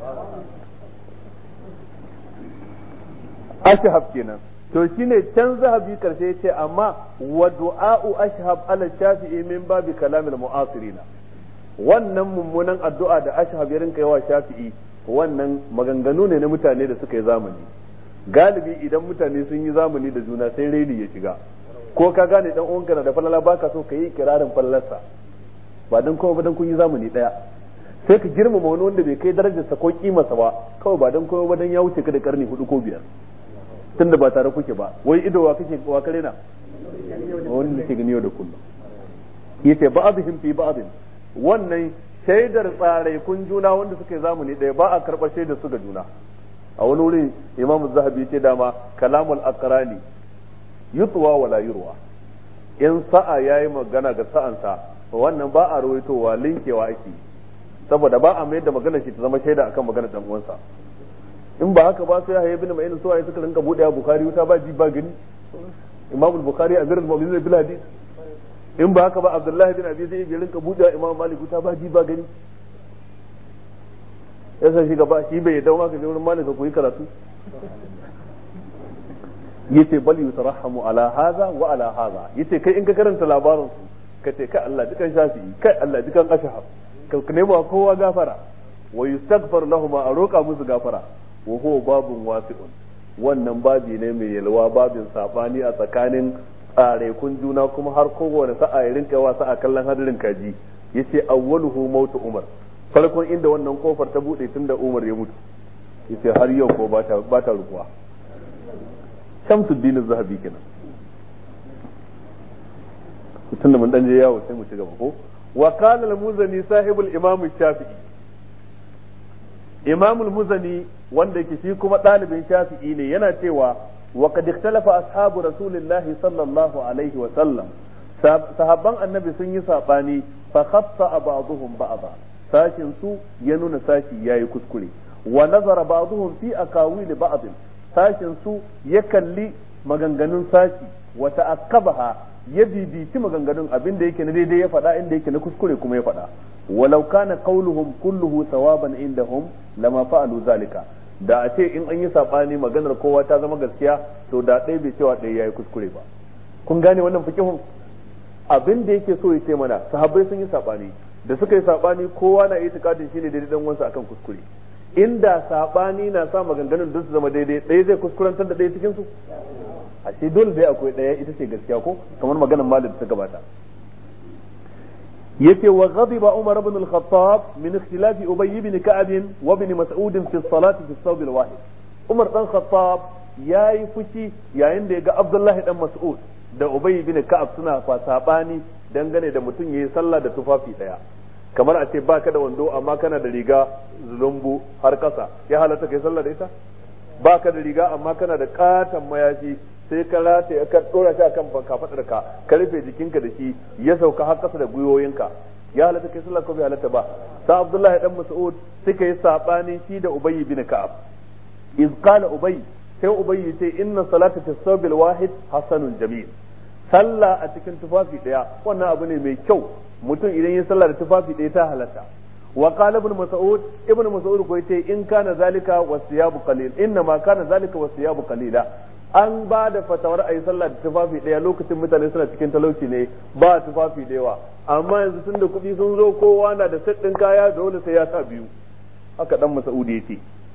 Ashhab kenan to shine can zahabi karshe yace amma wa du'a'u Ashhab ala Shafi'i min babi kalamil mu'asirina wannan mummunan addu'a da Ashhab ya rinka yawa Shafi'i wannan maganganu ne na mutane da suka yi zamani galibi idan mutane sun yi zamani da juna sai raini ya shiga ko ka gane dan uwanka da falala baka so ka yi kirarin fallalarsa ba dan kowa ba dan kun yi zamani daya sai ka girmama wani wanda bai kai darajarsa ko kimarsa ba kawai ba dan kowa ba dan ya wuce ka da karni hudu ko biyar tunda ba tare kuke ba wai ido wa kake wa kare na wani da ke gani yau da kullum yace ba'dhum fi ba'd wannan shaidar tsare kun juna wanda suka yi zamani daya ba a karɓar shaidar su ga juna a wani wurin Imam Zahabi yace dama kalamul aqrani yutwa wala yurwa in sa'a yayi magana ga sa'ansa wannan ba a rawaitowa linkewa ake saboda ba a mayar da magana shi ta zama shaida akan magana dan uwansa in ba haka ba sai ya ibn ma'in so ai suka rinka bude Bukhari wuta ba ji ba gani Imam al-Bukhari amirul mu'minin bil hadith in ba haka ba Abdullah bin Abi Zayd ya rinka bude Imam Malik wuta ba ji ba gani yasa shi gaba shi bai dawo maka je wurin Malik ko yi karatu yace bal yutarahamu ala hadha wa ala hadha yace kai in ka karanta labarin su kace kai Allah dukan Shafi'i kai Allah dukan Ashhab ka nema kowa gafara wa yustaghfar lahum a roƙa musu gafara wa huwa babun wasi'un wannan babi ne mai yalwa babin sabani a tsakanin tsarekun juna kuma har kowane sa'a ya rinka wa sa'a kallon hadirin kaji yace awwaluhu mautu Umar farkon inda wannan kofar ta bude tunda Umar ya mutu yace har yau ko ba ta ba ta rukuwa Shamsuddin Az-Zahabi kenan tunda mun dan je yawo sai mu ci gaba ko wa qala al-Muzani sahibul Imam Shafi'i Imam al-Muzani wanda yake shi kuma dalibin Shafi'i ne yana cewa wa qad ikhtalafa ashabu rasulillahi sallallahu alaihi wa sallam sahabban annabi sun yi sabani fa khatta ba'dhum ba'dha sashin su ya nuna sashi yayi kuskure wa nazara ba'dhum fi akawil ba'd sashin su ya kalli maganganun sashi wa ta'akkabaha ya bibici maganganun abin da yake na daidai ya faɗa inda yake na kuskure kuma ya faɗa walau kana qawluhum kulluhu sawaban indahum lama fa'alu zalika da a ce in an yi sabani maganar kowa ta zama gaskiya to da ɗaya bai cewa ɗaya yayi kuskure ba kun gane wannan fikihun abin da yake so ya ce mana sahabbai sun yi sabani da suka yi sabani kowa na itikadin shine daidai dan wansa akan kuskure inda sabani na sa maganganun duk su zama daidai ɗaya zai kuskurantar da ɗaya cikin su ashe dole dai akwai ɗaya ita ce gaskiya ko kamar maganar Malik ta gabata yace wa ghadiba Umar ibn al-Khattab min ikhtilaf Ubay ibn Ka'ab wa ibn Mas'ud fi as-salati fi as-sawb al-wahid Umar dan Khattab yayi fushi yayin da ya ga Abdullah dan Mas'ud da Ubay ibn Ka'ab suna fa sabani dangane da mutum yayi sallah da tufafi daya kamar a ce baka da wando amma kana da riga zulumbu har kasa ya halatta kai sallah da ita baka da riga amma kana da katan mayafi sai ka rataye ka dora shi akan banka fadar ka ka rufe jikinka da shi ya sauka har kasa da gwiwoyinka ya halatta kai sallah ko bai halatta ba sa Abdullahi dan Mas'ud suka yi sabani shi da Ubay ibn Ka'ab iz qala Ubay sai Ubay yace inna salata fi as-sawb al-wahid hasanun jamil sallah a cikin tufafi daya wannan abu ne mai kyau mutum idan ya sallah da tufafi daya ta halatta wa qala ibn Mas'ud ibn Mas'ud ko yace in kana zalika wasiyabu qalil inna ma kana zalika wasiyabu qalila an ba da fatawar a yi sallah da tufafi ɗaya lokacin mutane suna cikin talauci ne ba tufafi da yawa amma yanzu tun da kuɗi sun zo kowa na da ɗin kaya dole sai ya sa biyu haka dan Mas'udi yace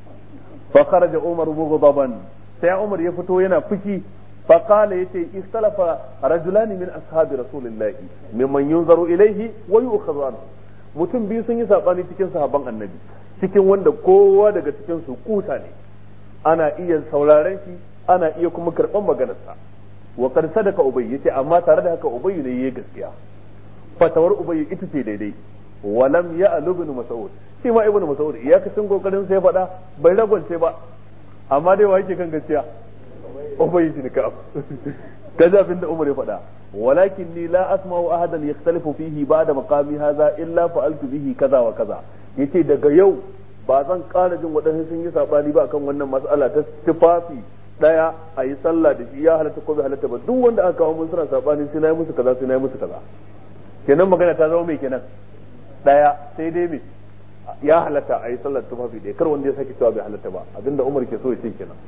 fa kharaja Umar mughdaban sai Umar ya fito yana fushi fa qala yace istalafa rajulani min ashabi rasulillahi mimman yunzaru ilayhi wa yu'khadhu anhu mutum biyu sun yi sabani cikin sahabban annabi cikin wanda kowa daga cikin su kusa ne ana iya sauraren shi ana iya kuma karɓar maganarsa wa qad sadaka ubay yace amma tare da haka ubay ne yayi gaskiya fatawar ubay ita ce daidai wa lam ya'lu ibn mas'ud shi ma ibn mas'ud ya kasin kokarin sai faɗa bai ragwance ba amma dai wa yake kan gaskiya ubay bin ka'ab kaza abin da umar ya faɗa walakin ni la asma'u ahadan yakhtalifu fihi ba'da maqami hadha illa fa'altu bihi kaza wa kaza yace daga yau ba zan ƙara jin waɗansu sun yi sabani ba akan wannan mas'ala ta tufafi daya a yi sallah da shi ya halatta ko bai halatta ba duk wanda aka kawo mun suna sabani sai na yi musu kaza sai na yi musu kaza kenan magana ta zama mai kenan daya sai dai me ya halatta a yi sallar tufafi ɗaya kar wanda ya sake cewa bai halatta ba abinda Umar ke so ya ce kenan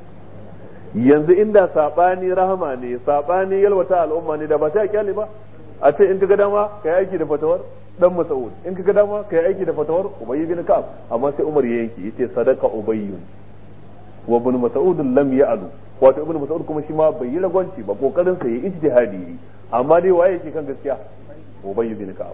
yanzu inda sabani rahama ne sabani yalwata al'umma ne da ba sai a kyale ba a ce in ka ga dama ka yi aiki da fatawar dan Mas'ud in ka ga dama ka yi aiki da fatawar Ubay bin Ka'ab amma sai Umar ya yanki yace sadaka Ubayyun wa ibn Mas'ud lam ya'lu wato ibn Mas'ud kuma shi ma bai yi ragwanci ba kokarin sa yayi ijtihadi amma dai waye yake kan gaskiya Ubay bin Ka'ab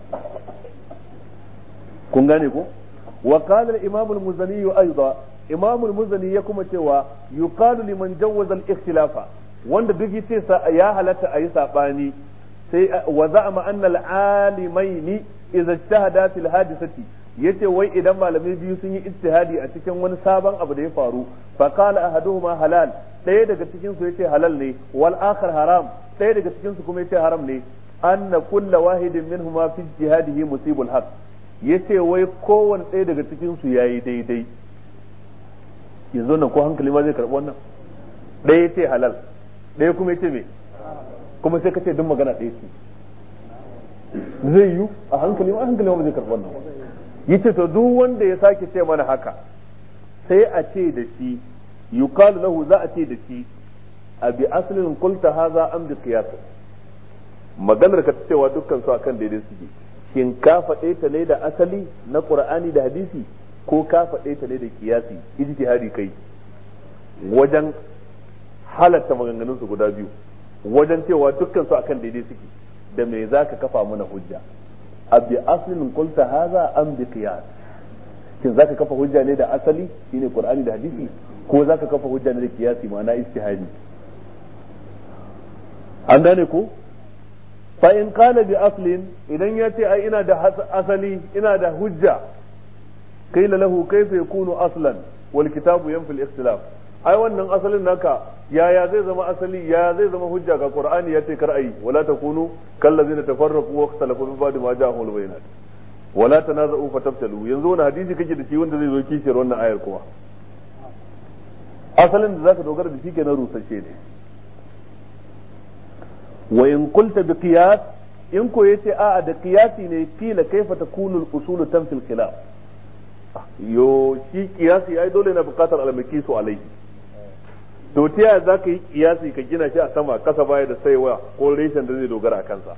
kun gane ko wa qala al-imam al-Muzani aidan imam al-Muzani ya kuma cewa yuqalu liman jawwaza al-ikhtilafa wanda duk yace ya halatta ayi sabani sai wa za'ama anna al-alimaini idza ijtahada fil hadisati yace wai idan malamai biyu sun yi ijtihadi a cikin wani sabon abu da ya faru fa qala ahaduhuma halal ɗaya daga cikin su yace halal ne wal akhar haram ɗaya daga cikin su kuma yace haram ne anna kullu wahidin minhuma fi ijtihadihi musibul haqq yace wai kowanne ɗaya daga cikin su yayi daidai yanzu nan ko hankali ma zai karɓi wannan ɗaya yace halal ɗaya kuma yace me kuma sai kace duk magana ɗaya ce zai yi a hankali ma hankali ma zai karɓi wannan yace to duk wanda ya sake ce mana haka sai a ce da shi yuqalu lahu za a ce da shi abi aslin qulta hadha am bi qiyas maganar ka cewa dukkan su akan daidai suke shin ka faɗe ta ne da asali na qur'ani da hadisi ko ka faɗe ta ne da qiyasi ijtihadi kai wajen halatta maganganun su guda biyu wajen cewa dukkan su akan daidai suke da me zaka kafa mana hujja abi aslin qulta hadha am bi qiyas shin zaka kafa hujja ne da asali shine qur'ani da hadisi ko zaka kafa hujja ne da qiyasi ma'ana ijtihadi an gane ko fa in qala bi aslin idan yace ai ina da asali ina da hujja qila lahu kayfa yakunu aslan wal kitabu yanfi al ikhtilaf ai wannan asalin naka yaya zai zama asali yaya zai zama hujja ga qur'ani yace kar ai wala takunu kallazina tafarraqu wa ikhtalafu min ba'di ma ja'ahumul bayinat wala tanaza'u fatabtalu yanzu wani hadisi kake da shi wanda zai zo kishiyar wannan ayar kuma asalin da zaka dogara da shi kenan rusashe ne wa in qulta bi qiyas in ko yace a'a da qiyasi ne kila kaifa takunu al-usul tanfil khilaf yo shi qiyasi ai dole na bukatar al-makisu alaihi to ta yaya zaka yi qiyasi ka gina shi a sama kasa baya da saiwa ko reshen da zai dogara a kansa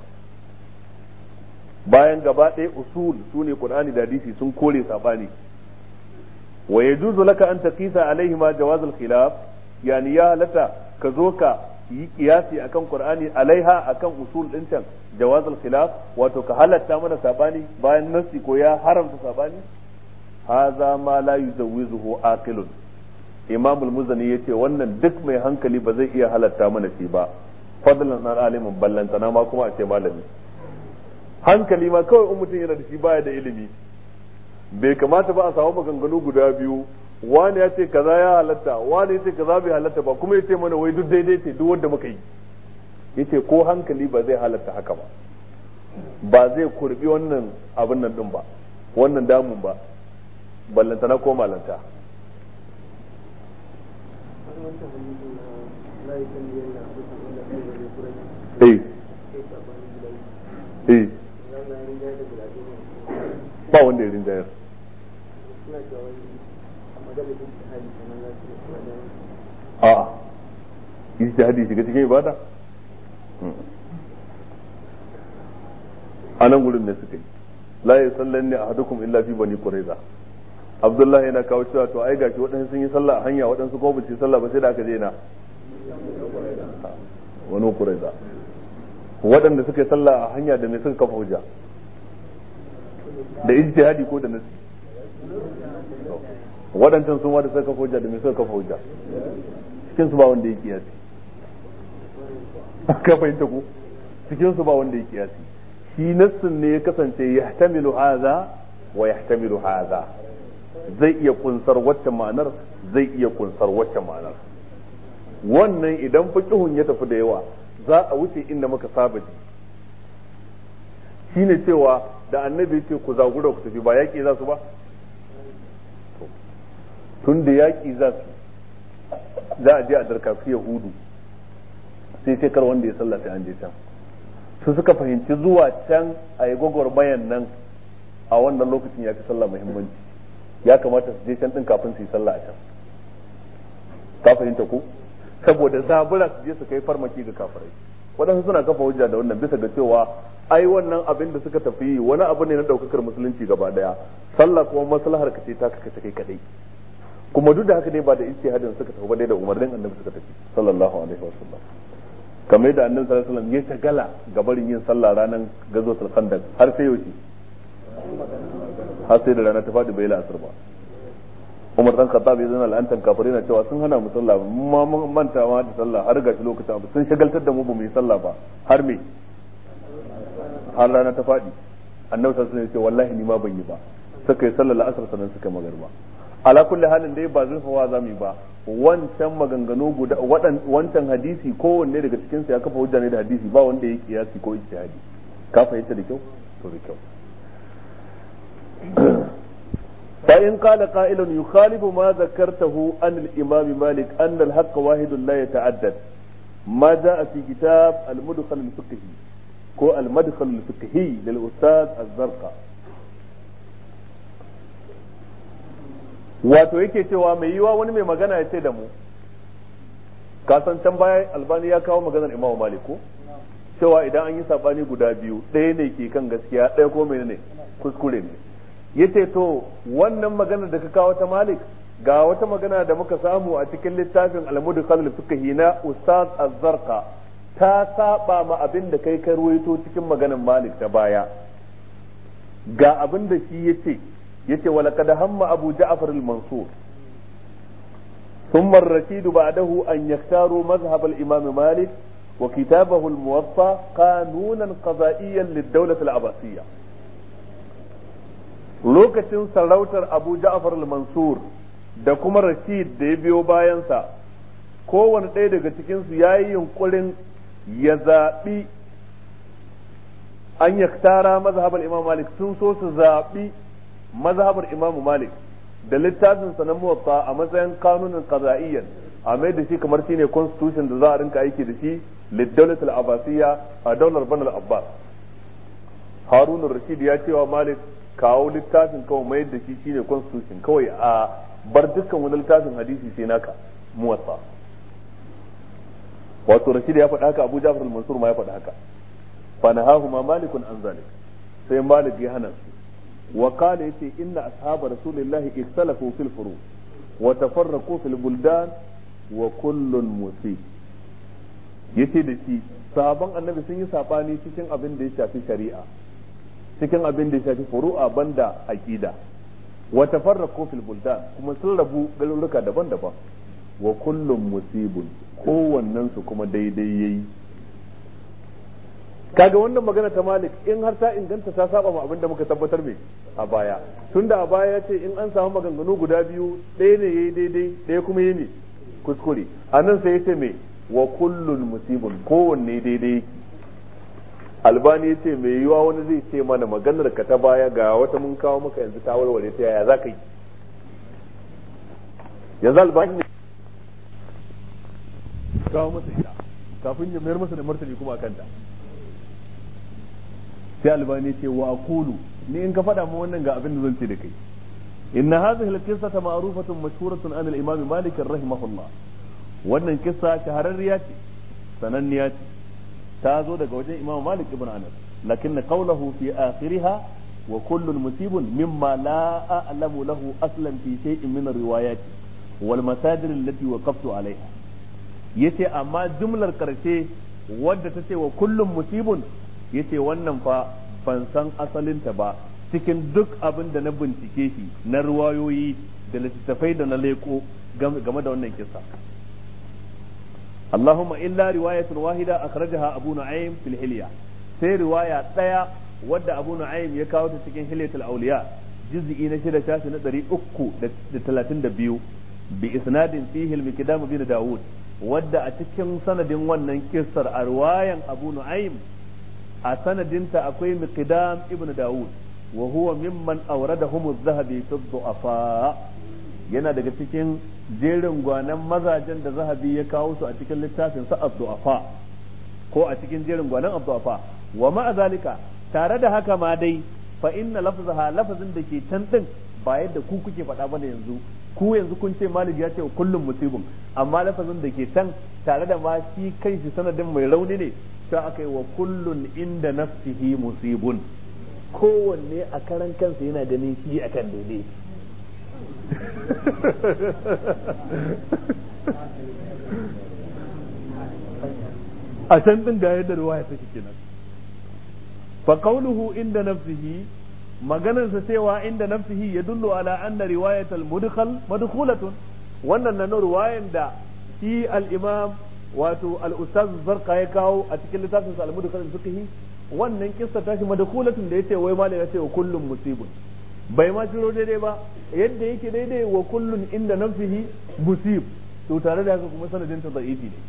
bayan gaba ɗaya usul sune qur'ani da hadisi sun kore sabani wa yajuzu laka an taqisa alaihi ma jawaz al-khilaf yani ya lata ka zo ka yi kiyasi akan qur'ani alaiha akan usul din can jawaz al-khilaf wato ka halatta mana sabani bayan nasi ko ya haramta sabani hadha ma la yuzawizuhu aqilun imam al-muzani yace wannan duk mai hankali ba zai iya halatta mana shi ba fadlan an alimin ballantana ma kuma a ce malami hankali ma kawai in mutum yana da shi baya da ilimi bai kamata ba a samu maganganu guda biyu wani ya ce kaza ya halatta wani ya ce kaza bai halatta ba kuma ya ce mana wai duk daidai ce duk wanda muka yi yace ko hankali ba zai halatta haka ba ba zai kurbi wannan abin nan din ba wannan damun ba ballantana ko malanta eh eh ba wanda ya rinjayar a ijtihadi shiga cikin ibada a nan gurin ne suka yi la yusallanni ahadukum illa fi bani qurayza abdullahi yana kawo cewa to ai gashi waɗansu sun yi sallah a hanya waɗansu kuma ba su yi sallah ba sai da aka je na wani qurayza waɗanda suka yi sallah a hanya da me suka kafa hujja da ijtihadi ko da nasi waɗancan sun ma da suka kafa hujja da me suka kafa hujja cikin su ba wanda ya kiyasi ka fahimta ko cikin su ba wanda ya kiyasi shi nassin ne ya kasance yahtamilu hadha wa yahtamilu hadha zai iya kunsar wacce ma'anar zai iya kunsar wacce ma'anar wannan idan fiqhun ya tafi da yawa za a wuce inda muka saba ji shine cewa da annabi ce ku zagura ku tafi ba yaki za su ba tun da yaki za su za a je a darka su yahudu sai sai kar wanda ya sallata an je can su suka fahimci zuwa can a yi gwagwarmayan nan a wannan lokacin ya fi sallah muhimmanci ya kamata su je can din kafin su yi sallah a can ka fahimta ko saboda zabura su je su kai farmaki ga kafirai waɗansu suna kafa hujja da wannan bisa ga cewa ai wannan abin da suka tafi wani abu ne na ɗaukakar musulunci gaba daya sallah kuma maslahar ka ce ta ka kai kadai kuma duk da haka dai ba da ijtihadin suka tafi ba dai da umarnin annabi suka tafi sallallahu alaihi wasallam kamar da annabi sallallahu alaihi wasallam ya tagala ga barin yin sallah ranar gazotul khandaq har sai yauci har sai da rana ta fadi bai la'asar ba Umar dan Khattab ya zana la'antan kafirai na cewa sun hana mu sallah ma mun mantawa da sallah har gashi lokacin abu sun shagaltar da mu ba mu yi sallah ba har me har rana ta fadi annabi sallallahu alaihi wasallam ya ce wallahi ni ma ban yi ba suka yi sallar la'asar sannan suka magarba ala kulli halin dai ba zurfawa za mu yi ba wancan maganganu guda wancan hadisi kowanne daga cikin sa ya kafa hujja ne da hadisi ba wanda ya kiyasi ko ijtihadi ka fahimta da kyau to da kyau fa in qala qa'ilun yukhalifu ma dhakartahu an al-imam malik anna al-haqq wahid la yata'addad ma jaa fi kitab al-mudkhal al-fiqhi ko al-madkhal al-fiqhi lil ustad az-zarqa wato yake cewa mai yiwa wani mai magana ya ce da mu ka san can baya albani ya kawo maganar imamu malik ko cewa idan an yi sabani guda biyu ɗaya ne ke kan gaskiya ɗaya ko menene kuskure ne yace to wannan maganar da ka kawo ta malik ga wata magana da muka samu a cikin littafin al-mudkhal al-fiqhi na ustaz az-zarqa ta saba ma abin da kai ka ruwaito cikin maganar malik ta baya ga abin da shi yace yace wala kad hamma abu ja'far al-mansur ثم الرشيد بعده أن يختاروا مذهب الإمام مالك وكتابه الموطأ قانونا قضائيا للدولة العباسية lokacin sarautar Abu Ja'far al-Mansur da kuma Rashid da ya biyo bayansa kowane ɗaya daga cikinsu ya yi yunkurin ya zaɓi an yaktara mazhabar Imam Malik sun so su zaɓi mazhabar Imam Malik da littafin sa na muwatta a matsayin kanunin qada'iyyan a mai da shi kamar shine constitution da za a rinka aiki da shi lid-dawlat al-abbasiyya a daular Bani al-Abbas Harun ar-Rashid ya ce wa Malik kawo littafin kawai mai da shi shine constitution kawai a bar dukkan wani littafin hadisi sai naka muwatta wato Rashid ya faɗa haka Abu Ja'far al-Mansur ma ya faɗa haka fa nahahu ma Malikun an zalik sai Malik ya hana su وقال يتي إن أصحاب رسول الله اختلفوا في الفروع وتفرقوا في البلدان وكل مسيء yace da shi sahaban annabi sun yi sabani cikin abin da ya shafi shari'a cikin abin da ya shafi furu'a banda aqida wa tafarraqu fil buldan kuma sun rabu garuruka daban-daban wa kullum musibun kowannen su kuma daidai yayi kaga wannan magana ta Malik in har ta inganta ta saba ma abinda muka tabbatar me a baya tunda a baya ya ce in an samu maganganu guda biyu ɗaya ne yayi daidai ɗaya kuma yayi ne kuskure anan sai ya ce me wa kullun musibun kowanne daidai Albani ya ce mai yiwa wani zai ce mana maganar ka ta baya ga wata mun kawo maka yanzu ta warware ta yaya zaka yi yanzu Albani ne kawo masa ita kafin ya mayar masa da martani kuma akan ta sai Albani ce wa aqulu ni in ka faɗa mu wannan ga abin da zan ce da kai inna hadhihi al-qissata ma'rufatun mashhuratun an al-imam Malik rahimahullah wannan kissa shahararriya ce sananniya ce ta zo daga wajen Imam Malik ibn Anas lakin qawluhu fi akhiriha wa kullu musibun mimma la a'lamu lahu aslan fi shay'in min ar-riwayat wal masadir allati waqaftu alaiha yace amma jumlar karshe wadda ta ce wa kullum musibun yace wannan fa ban san asalinta ba cikin duk abin da na bincike shi na ruwayoyi da littattafai da na leko game da wannan kissa Allahumma illa riwayatun wahida akhrajaha Abu Nu'aym fil Hilya sai riwaya daya wadda Abu Nu'aym ya kawo ta cikin Hilyatul Awliya juz'i na shida shafi na ɗari uku da talatin da biyu bi isnadin fihi al-Miqdam bin Dawud wadda a cikin sanadin wannan kissar a riwayan Abu Nu'aym a sanadinta akwai Miqdam ibn Dawud wa huwa mimman awradahum az-Zahabi fi ad-du'afa yana daga cikin jerin gwanan mazajen da Zahabi ya kawo su a cikin littafin sa ad-du'afa ko a cikin jerin gwanan ad-du'afa wa ma'a zalika tare da haka ma dai fa inna lafzaha lafazin da ke can din ba yadda ku kuke faɗa bane yanzu ku yanzu kun ce Malik ya ce kullum musibun amma lafazin da ke can tare da ma shi kanshi sanadin mai rauni ne sai aka yi wa kullun inda nafsihi musibun kowanne a karan kansa yana ganin shi akan daidai a can din ga yadda ruwaya take kenan fa qawluhu inda nafsihi maganarsa cewa inda nafsihi yadullu ala anna riwayat al-mudkhal madkhulatun wannan nan ruwayan da shi al-imam wato al-ustaz zarqa ya kawo a cikin littafin sa al-mudkhal al-fiqhi wannan kissa tashi madkhulatun da yace wai malai yace wa kullum musibun bai ma ciro daidai ba yadda yake daidai wa kullun inda nafsihi musib to tare da haka kuma sanadin ta da'ifi ne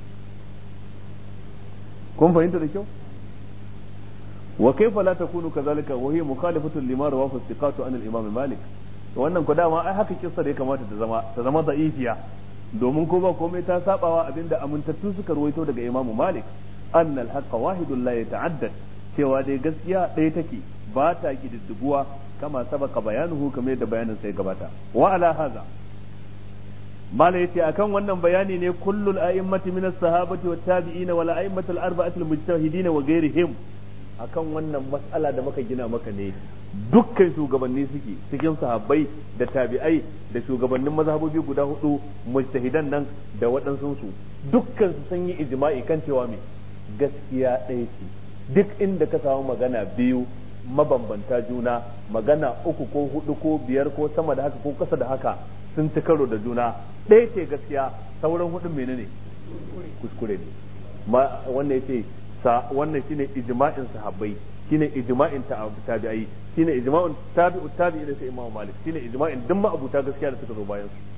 kun fahimta da kyau wa kaifa la takunu kadhalika wa hiya mukhalifatun lima rawahu istiqatu an al-imam Malik to wannan ko dama ai haka kissa da ya kamata ta zama ta zama da'ifiya domin ko ba komai ta sabawa abinda amintattu suka ruwaito daga Imam Malik anna al-haqqa wahidun la yata'addad cewa dai gaskiya ɗaya take ba ta kididdiguwa kama sabaka bayanuhu kamar yadda bayanin sai gabata wa ala hadha mala yace akan wannan bayani ne kullul a'immati min as-sahabati wat tabi'ina wal a'immatu al-arba'ati al-mujtahidin wa ghairihim akan wannan mas'ala da muka gina maka ne dukkan shugabanni suke cikin sahabbai da tabi'ai da shugabannin mazhabobi guda hudu mujtahidan nan da waɗansu su dukkan su sun yi ijma'i kan cewa me gaskiya ɗaya ce duk inda ka samu magana biyu mabambanta juna magana uku ko hudu ko biyar ko sama da haka ko kasa da haka sun ci karo da juna ɗaya ce gaskiya sauran hudun menene kuskure ne ma wannan yace sa wannan shine ijma'in sahabbai shine ijma'in tabi'ai shine ijma'in tabi'u tabi'i da sai Imam Malik shine ijma'in duk ma'abuta gaskiya da suka zo bayan su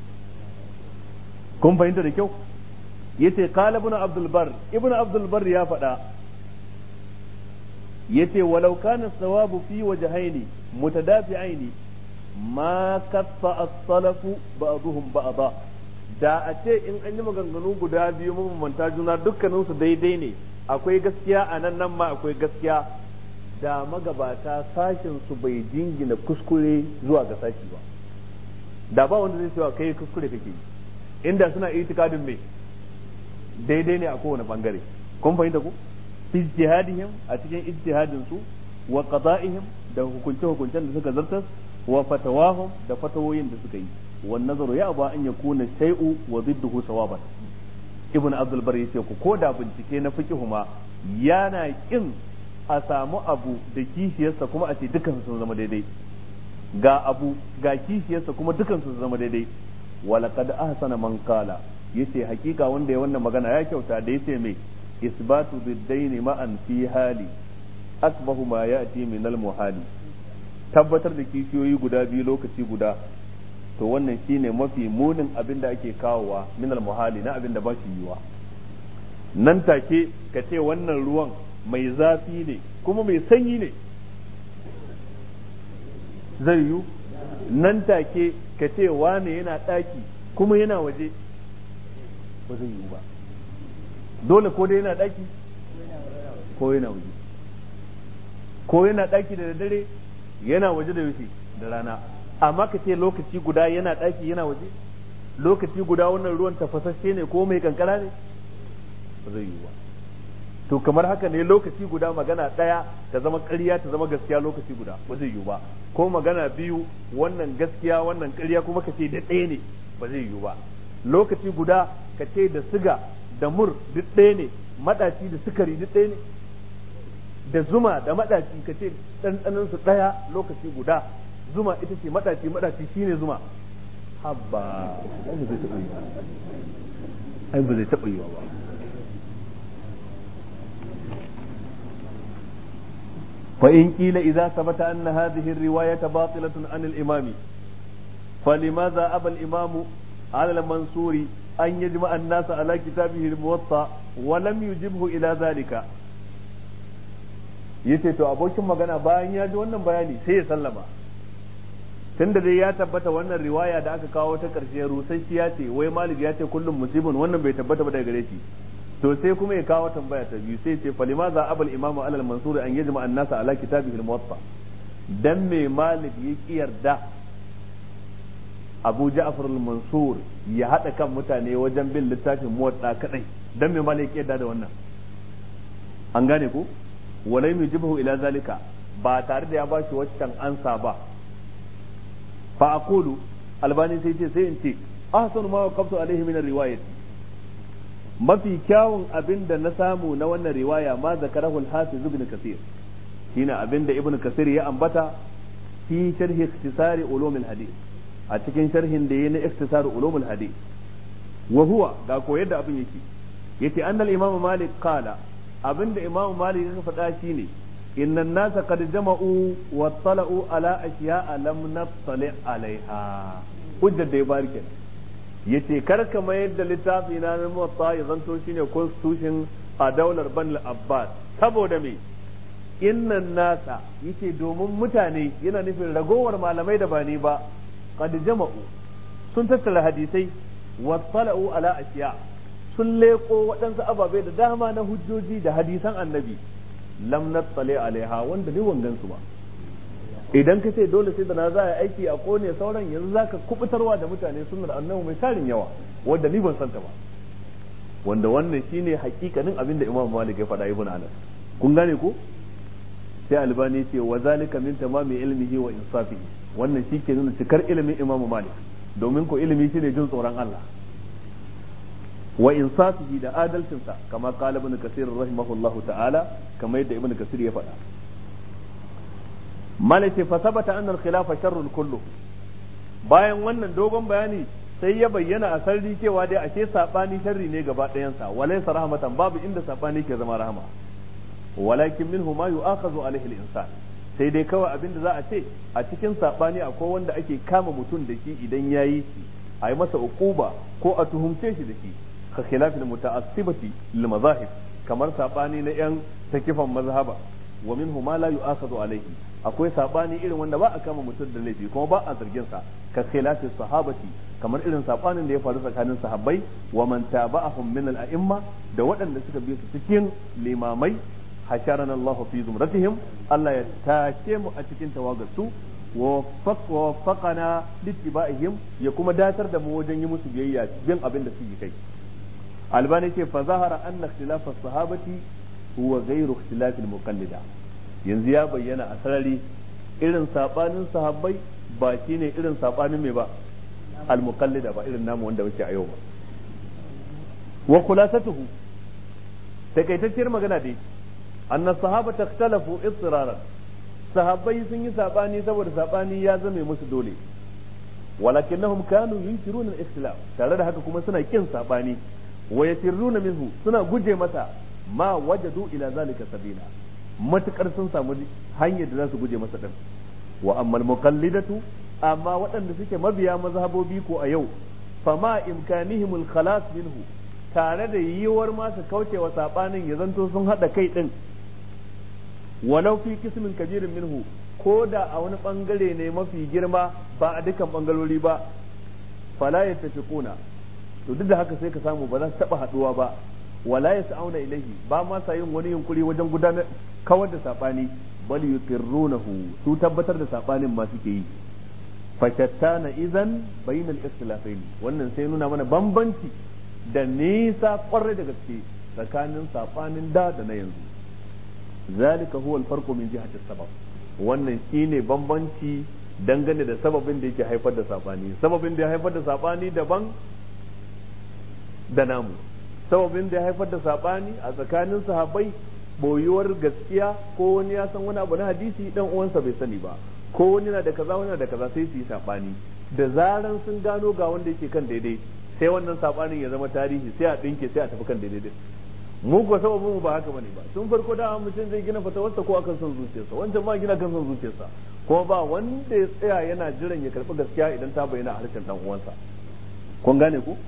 kun fahimta da kyau yace qala ibn Abdul Barr ibn Abdul Barr ya faɗa yace walau kana sawabu fi wajhaini mutadafi'aini ma kaffa as-salafu ba'dhum ba'dha da a ce in an yi maganganu guda biyu mabambanta juna dukkanin su daidai ne akwai gaskiya a nan nan ma akwai gaskiya da magabata sashin su bai jingina kuskure zuwa ga sashi ba da ba wanda zai cewa kai kuskure kake inda suna itikadin me daidai ne a kowane bangare kun fahimta ku ijtihadihim a cikin ijtihadin su wa qada'ihim da hukunce hukuncen da suka zartar wa fatawahum da fatawoyin da suka yi wan nazaru ya ba an yakuna shay'u wa zidduhu sawaban ibn abdul bar yace ku ko da bincike na fiqhu ma yana kin a samu abu da kishiyarsa kuma a ce dukan sun zama daidai ga abu ga kishiyarsa kuma dukan sun zama daidai walaqad ahsana man qala yace hakika wanda ya wannan magana ya kyauta da yace mai isbatu biddaini ma'an fi hali asbahu ma ya'ti min al-muhali tabbatar da kishiyoyi guda biyu lokaci guda to wannan shine mafi munin abin da ake kawowa min al-muhali na abin da ba shi yiwa nan take ka ce wannan ruwan mai zafi ne kuma mai sanyi ne zai yiwu nan take ka ce wane yana daki kuma yana waje ba zai yiwu ba dole ko dai yana daki ko yana waje ko yana daki da dare yana waje da yaushe da rana amma ka ce lokaci guda yana daki yana waje lokaci guda wannan ruwan tafasasshe ne ko mai kankara ne ba zai yiwu ba to kamar haka ne lokaci guda magana daya ta zama ƙarya ta zama gaskiya lokaci guda ba zai yiwu ba ko magana biyu wannan gaskiya wannan ƙarya kuma ka ce da ɗaya ne ba zai yiwu ba lokaci guda ka ce da siga da mur duk ɗaya ne madaci da sukari duk ɗaya ne da zuma da madaci ka ce ɗanɗanin su ɗaya lokaci guda zuma ita ce madaci madaci shine zuma habba ai ba zai taɓa yiwa ba فإن قيل إذا ثبت أن هذه الرواية باطلة عن الإمام فلماذا أبى الإمام على المنصور أن يجمع الناس على كتابه الموطأ ولم يجبه إلى ذلك yace to abokin magana bayan ya ji wannan bayani sai ya sallama tunda dai ya tabbata wannan riwaya da aka kawo ta karshe rusasshiya ce wai Malik ya ce kullum musibun wannan bai tabbata ba daga gare shi to sai kuma ya kawo tambaya ta biyu sai ce falima za abal imamu alal mansur an yajma an-nasa ala kitabihi al-muwatta dan me Malik ya kiyarda Abu Ja'far al-Mansur ya hada kan mutane wajen bin littafin muwatta kadai dan me Malik ya kiyarda da wannan an gane ko walai yujibu ila zalika ba tare da ya bashi waccan ansa ba fa aqulu albani sai ce sai in ce ahsanu ma waqaftu alaihi min ar-riwayati mafi kyawun abin da na samu na wannan riwaya ma zakarahu al-hafiz ibn kathir shine abin da ibn kathir ya ambata fi sharhi ikhtisari ulum al-hadith a cikin sharhin da yayi na ikhtisar ulum al-hadith wa huwa ga koyar da abin yake yace anna al-imam malik qala abin da imam malik ya faɗa shine inna an-nasa qad jama'u wa tala'u ala ashiya'a lam nattali' alaiha hujjar da ya barke yace kar ka mayar da littafi na na muwatta ya zanto shine constitution a daular Bani Abbas saboda me innan nasa yace domin mutane yana nufin ragowar malamai da bani ba qad jama'u sun tattara hadisai wa tala'u ala ashiya sun leko waɗansu ababai da dama na hujjoji da hadisan annabi lam nattali alaiha wanda ne wangan su ba idan ka ce dole sai da na za a aiki a kone sauran yanzu zaka kubutarwa da mutane sunnar annabi mai tarin yawa wanda ni ban santa ba, wanda wannan shine hakikanin abin da Imam Malik ya faɗa Ibn Anas. kun gane ko? sai Albani ce wa zalika min tamami ilmihi wa insafihi, wannan shi ke nuna cikar ilimin Imam Malik, domin ko ilimi shine jin tsoron Allah wa insafihi da adalcinsa, kama qala Ibn Kathir rahimahullahu ta'ala, kama yadda Ibn Kathir ya faɗa. Malik ce fa sabata anna al-khilafa sharrun kullu, bayan wannan dogon bayani sai ya bayyana a sarri cewa dai ashe sabani sharri ne gaba ɗayansa, walaysa rahmatan, babu inda sabani ke zama rahama, walakin minhu ma yu'akhadhu alaihi al-insan, sai dai kawai abin da za a ce a cikin sabani akwai wanda ake kama mutum da shi idan yayi shi a yi masa uquba ko a tuhumce shi da shi, ka khilafil muta'assibati lil mazahib, kamar sabani na yan takifan mazhaba, wa minhu ma la yu'akhadhu alaihi, akwai sabani irin wanda ba a kama mutum da laifi kuma ba a zargin sa, ka khilafis sahabati, kamar irin sabanin da ya faru tsakanin sahabbai wa man taba'ahum min al-a'imma, da waɗanda suka bi su cikin limamai, hasharana Allah fi zumratihim, Allah ya tace mu a cikin tawagarsu, wa waffaqana littiba'ihim, ya kuma datar da mu wajen yi musu biyayya bin abin da suke kai. Albani ce fa zahara anna ikhtilaf as-sahabati huwa ghayru ikhtilaf al-muqallida, yanzu ya bayyana a sarari irin sabanin sahabbai ba shine irin sabanin mai ba al-muqallida, ba irin namu wanda muke a yau ba. wa khulasatuhu, takaitacciyar magana dai anna sahabata ikhtalafu istiraran, sahabbai sun yi sabani saboda sabani ya zame musu dole, walakinnahum kanu yunkiruna al-ikhtilaf, tare da haka kuma suna kin sabani, wa yatirruna minhu, suna guje masa, ma wajadu ila zalika sabila, matukar sun samu hanyar da za su guje masa din. wa amma al-muqallidatu, amma waɗanda suke mabiya mazhabobi ko a yau, fama imkanihim al-khalas minhu, tare da yiwuwar ma su kaucewa sabanin ya zanto sun hada kai din, walau fi kismin kabirin minhu, ko da a wani bangare ne mafi girma ba a dukkan bangarori ba, fala yattafiquna, to duk da haka sai ka samu ba za su taba haduwa ba, wala yas'auna ilayhi, ba ma sa yin wani yunkuri wajen gudanar kawar da sabani, bal yuqirrunahu, su tabbatar da sabanin ma suke yi. fashattana idan bainal ikhtilafaini, wannan sai nuna mana bambanci da nisa kwarai da gaske tsakanin sabanin da da na yanzu. zalika huwa al-farqu min jihati sabab, wannan shine bambanci dangane da sababin da yake haifar da sabani. Sababin da ya haifar da sabani daban da namu, sababin da ya haifar da sabani a tsakanin sahabbai boyuwar gaskiya, ko wani ya san wani abu na hadisi dan uwansa bai sani ba, ko wani na da kaza wani na da kaza, sai su yi sabani. Da zaran sun gano ga wanda yake kan daidai, sai wannan sabanin ya zama tarihi, sai a dinke, sai a tafi kan daidai. mu ko sababin mu ba haka bane ba, tun farko da mutum zai gina fatawarsa ko akan son zuciyarsa, wancan ma gina kan son zuciyarsa, kuma ba wanda ya tsaya yana jiran ya karbi gaskiya idan ta bayyana a harshen dan uwansa. kun gane ku?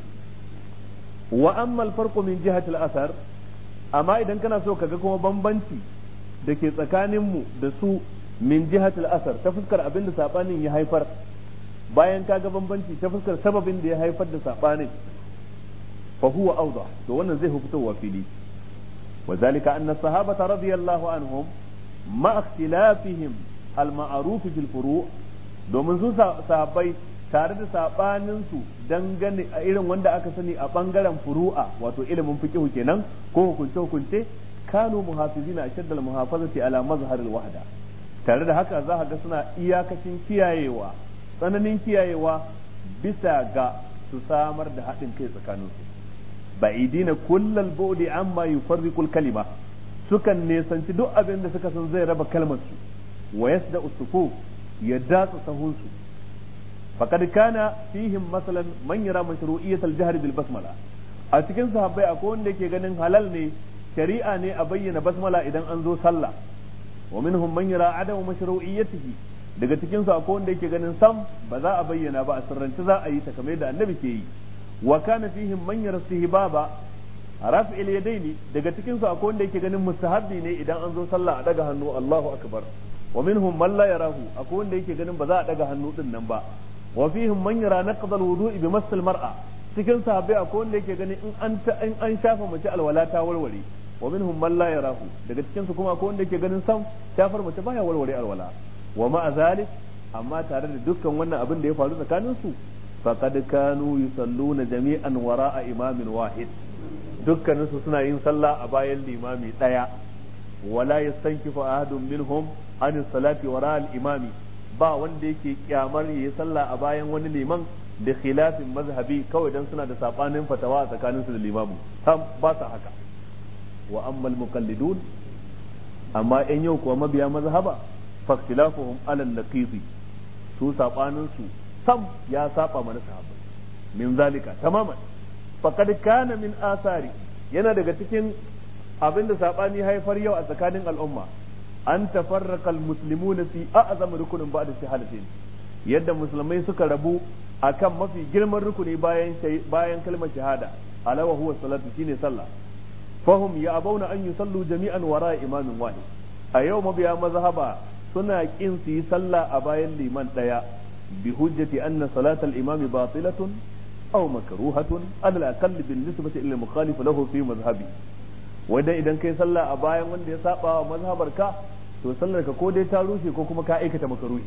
wa amma al-farqu min jihati al-athar, amma idan kana so kaga kuma bambanci da ke tsakanin mu da su min jihati al-athar, ta fuskar abin da sabanin ya haifar, bayan kaga bambanci ta fuskar sababin da ya haifar da sabanin, fa huwa awdah, to wannan zai fitowa fili. wa zalika anna sahabata radiyallahu anhum ma ikhtilafihim al-ma'ruf fil furu', domin su sahabbai tare da sabanin su dangane a irin wanda aka sani a bangaren furu'a, wato ilimin fiqh kenan ko hukunce hukunce, kanu muhafizina ashaddal muhafazati ala mazhar al-wahda, tare da haka za ka ga suna iyakacin kiyayewa, tsananin kiyayewa bisa ga su samar da haɗin kai tsakaninsu. ba'idina kullal bu'di amma yufarriqul kalima, sukan nesanci duk abin da suka san zai raba kalmar su, wa yasda usufu, ya datsa sahun su. faqad kana fihim masalan man yara mashru'iyyat al-jahr bil basmala, a cikin sahabbai akwai wanda yake ganin halal ne, shari'a ne a bayyana basmala idan an zo sallah. wa minhum man yara adamu mashru'iyyatihi, daga cikin su akwai wanda yake ganin sam ba za a bayyana ba, a sirrance za a yi ta kamar yadda annabi ke yi. wa kana fihim man yara istihbaba raf'il yadaini, daga cikin su akwai wanda yake ganin mustahabbi ne idan an zo sallah a daga hannu Allahu akbar. wa minhum man la yarahu, akwai wanda yake ganin ba za a daga hannu din nan ba. wa fihim man yara naqd al-wudu'i bi mass al-mar'a, cikin sahabbai akwai wanda yake ganin in an in an shafa mace alwala ta warware. wa minhum man la yarahu, daga cikin su kuma akwai wanda yake ganin sam shafar mace baya warware alwala. wa ma'a zalik amma tare da dukkan wannan abin da ya faru tsakanin su faqad kanu yusalluna jami'an wara'a imamin wahid dukkanin su suna yin sallah a bayan limami daya wala yastankifu ahadun minhum an salati wara'a al-imami ba wanda yake kyamar yayi sallah a bayan wani liman da khilafin mazhabi kawai dan suna da sabanin fatawa a tsakanin su da limamu sam ba sa haka wa ammal muqallidun amma in yau kuwa mabiya mazhaba fa ikhtilafuhum ala an-naqidi su sabanin su sam ya saba mana sahabbai min zalika tamaman faqad kana min asari yana daga cikin abinda sabani haifar yau a tsakanin al'umma an tafarraqa al-muslimuna fi a'zam rukunin ba'da shahadatin yadda musulmai suka rabu akan mafi girman rukuni bayan bayan kalmar shahada ala wa huwa salatu shine sallah fahum ya abauna an yusallu jami'an wara imamin wahid a yau mabiya mazhaba suna kin su yi sallah a bayan liman daya bi hujjati anna salata al-imami batilatun aw makruhatun ala al-aqall bin nisbati ila al-mukhalif lahu fi mazhabi wanda idan kai sallah a bayan wanda ya saba wa mazhabar ka to sallar ka ko dai ta rushe ko kuma ka aikata makruhi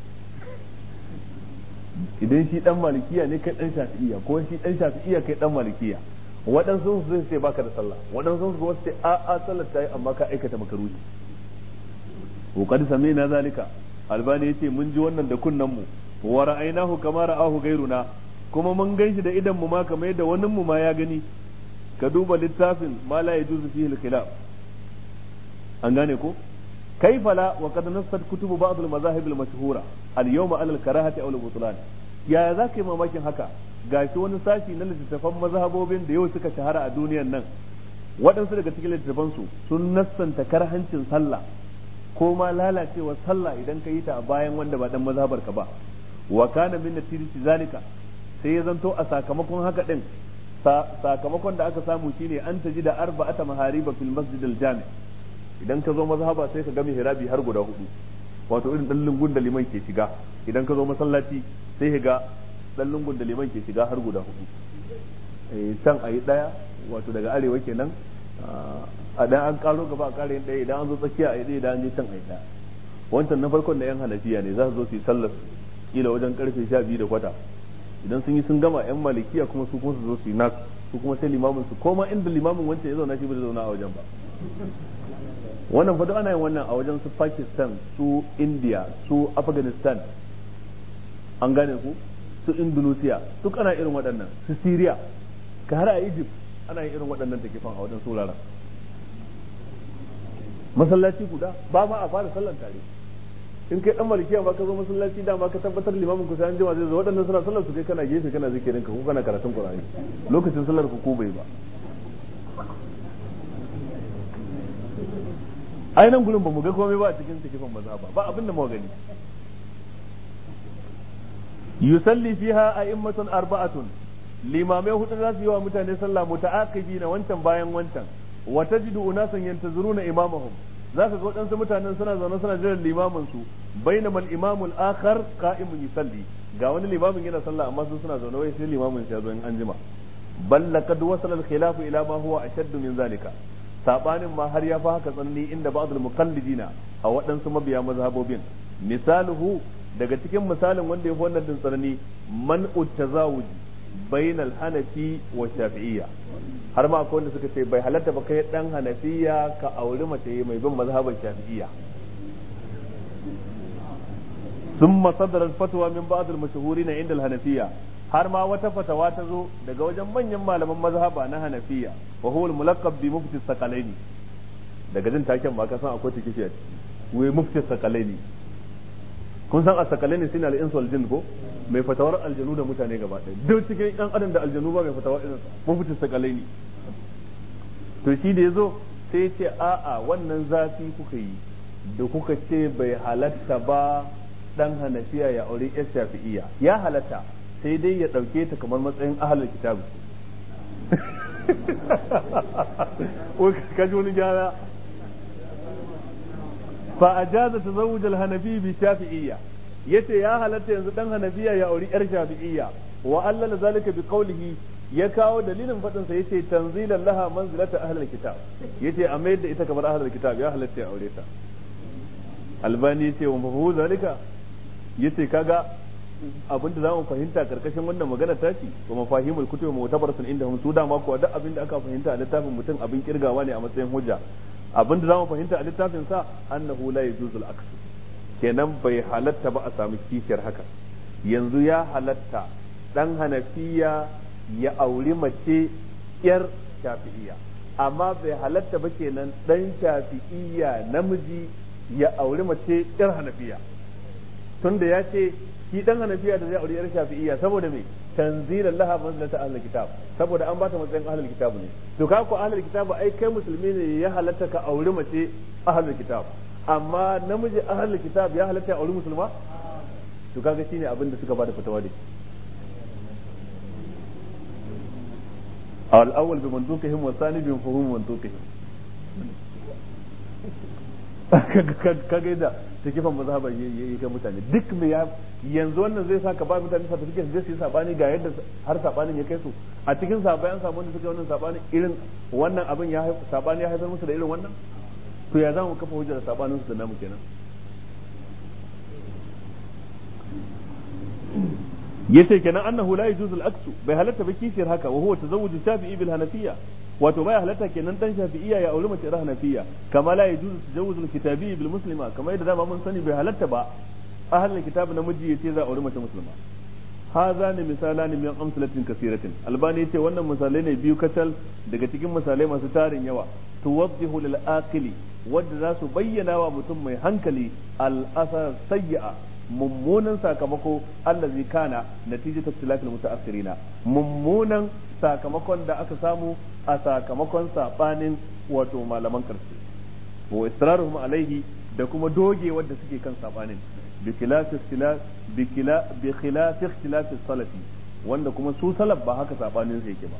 idan shi dan malikiya ne kai dan shafi'iyya ko shi dan shafi'iyya kai dan malikiya waɗansu su zai ce baka da sallah waɗansu su wasu ce a a sallar ta yi amma ka aikata makaruhi ko kad sami'na zalika albani yace mun ji wannan da kunnan mu wa ra'aynahu kama ra'ahu gairuna kuma mun ganshi da idan mu ma kamar yadda wani mu ma ya gani ka duba littafin ma la yajuzu fihi al-khilaf an gane ko kaifa la wa qad nassat kutubu ba'd al-mazahib al-mashhura al-yawma ala al-karahati aw al-butlan yaya zaka yi mamakin haka gashi wani sashi na littattafan mazhabobin da yau suka shahara a duniyan nan waɗansu daga cikin littattafan su sun nassanta karhancin sallah ko ma lalacewa sallah idan ka yi ta a bayan wanda ba dan mazhabar ka ba wa kana min natijati zalika sai ya zanto a sakamakon haka din sakamakon da aka samu shine an taji da arba'ata mahariba fil masjid al-jami idan ka zo mazhaba sai ka ga mihrabi har guda hudu wato irin dan lungun da liman ke shiga idan ka zo masallaci sai ka ga dan lungun da liman ke shiga har guda hudu eh can ayi daya wato daga arewa kenan a dan an karo gaba a kare daya idan an zo tsakiya ayi daya idan an je can ayi daya wancan na farkon da yan hanafiya ne za su zo su yi sallar kila wajen karfe sha biyu da kwata idan sun yi sun gama yan malikiya kuma su kuma su zo su yi nasu su kuma sai limamin su koma inda limamin wancan ya zauna shi ba zai zauna a wajen ba wannan fa ana yin wannan a wajen su Pakistan su India su Afghanistan an gane ku su Indonesia duk ana irin waɗannan su Syria ka har a Egypt ana yin irin waɗannan takifan a wajen surara masallaci guda ba ma a fara sallan tare in kai dan malikiya ba ka zo masallaci da ma ka tabbatar limamin ku sai an jima zai zo waɗannan suna sallar su kai kana gefe kana zikirin ka ko kana karatun Qur'ani lokacin sallar ku ko bai ba ai nan gurin ba mu ga komai ba a cikin tikifin mazhaba ba abin da mu gani yusalli fiha a'immatun arba'atun limamai hudu za su yi wa mutane sallah muta'aqibi na wancan bayan wancan wa tajidu unasan yantazuruna imamahum za ka ga waɗansu mutanen suna zaune suna jiran limamin su bainamal imamul akhar qa'imun yusalli ga wani limamin yana sallah amma su suna zaune wai sai limamin ya zo in anjima bal laqad wasala al khilafu ila ma huwa ashaddu min zalika sabanin ma har ya fa haka tsanani inda ba'dul muqallidina a waɗansu mabiya mazhabobin misaluhu daga cikin misalin wanda ya fi wannan din tsanani man utazawuj bainal hanafi wa shafi'iyya har ma akwai wanda suka ce bai halatta ba kai dan hanafiya ka auri mace mai bin mazhaban shafi'iyya thumma sadara al-fatwa min ba'd al-mashhurin inda al-hanafiyya har ma wata fatawa ta zo daga wajen manyan malaman mazhaba na hanafiya wa huwa al-mulaqqab bi mufti sakalaini daga jin taken ba ka san akwai tikishi wai mufti sakalaini kun san as-sakalaini shine al-ins wal jinn ko mai fatawar aljanu da mutane gaba ɗaya duk cikin ɗan adam da aljanu ba mai fatawar irin mufti sakalaini to shi da yazo sai ya ce a'a wannan zafi kuka yi da kuka ce bai halatta ba dan hanafiya ya aure yar shafi'iyya ya halatta sai dai ya ɗauke ta kamar matsayin ahalar kitabu ka ji wani gyara fa ajaza tazawuj al-hanafi bi shafi'iyya yace ya halatta yanzu dan hanafiya ya auri yar shafi'iyya wa allala zalika bi qawlihi ya kawo dalilin fadin sa yace tanzilan laha manzilata ahlul kitab yace a mayar da ita kamar ahlul kitab ya halatta ya aure ta albani yace wa mafu zalika yace kaga abin da zamu fahimta karkashin wannan magana ta ce wa mafahimul kutubi mu'tabaratun indahum su da ma ko duk abin da aka fahimta a littafin mutum abin kirgawa ne a matsayin hujja abin da zamu fahimta a littafin sa annahu la yajuzul aksu kenan bai halatta ba a samu kishiyar haka yanzu ya halatta dan hanafiya ya auri mace yar shafi'iyya amma bai halatta ba kenan dan shafi'iyya namiji ya auri mace yar hanafiya tunda ya ce shi dan hanafiya da zai auri yar shafi'iyya saboda me tanzilan laha manzilata ahlul kitab saboda an bata matsayin ahlul kitab ne to ka ko ahlul kitab ai kai musulmi ne ya halatta ka auri mace ahlul kitab amma namiji ahlul kitab ya halatta ya auri musulma to kaga shine abin da suka bada fatawa da al awwal bi manduqihim wa thani bi mafhum manduqihim kaga da ta kifan mazhaba yayi ga mutane duk me ya yanzu wannan zai saka ba mutane certificate zai su yi sabani ga yadda har sabanin ya kai su a cikin sabai an samu wanda suka wannan sabani irin wannan abin ya sabani ya haifar musu da irin wannan to ya zamu kafa hujjar sabanin su da namu kenan yace kenan annahu la yajuzu al-aksu bai halatta ba kishiyar haka wa huwa tazawwuj shafi'i bil hanafiyya wato bai halatta kenan dan shafi'iyya ya auri mace hanafiyya kama la yajuzu tazawwuj al-kitabi bil muslima kama yadda dama mun sani bai halatta ba ahlul kitab namiji yace za auri mace musulma hadha ne misalan min amsalatin kathiratin albani yace wannan misalai ne biyu kacal daga cikin misalai masu tarin yawa tuwaddihu lil aqili wadda za su bayyana wa mutum mai hankali al-asar sayyi'a mummunan sakamako allazi kana natijatu ikhtilafil mutaakhirina mummunan sakamakon da aka samu a sakamakon sabanin wato malaman karshe wa israruhum alaihi da kuma doge wanda suke kan sabanin bi khilaf ikhtilaf bi khilaf bi khilaf ikhtilaf salafi wanda kuma su salaf ba haka sabanin su yake ba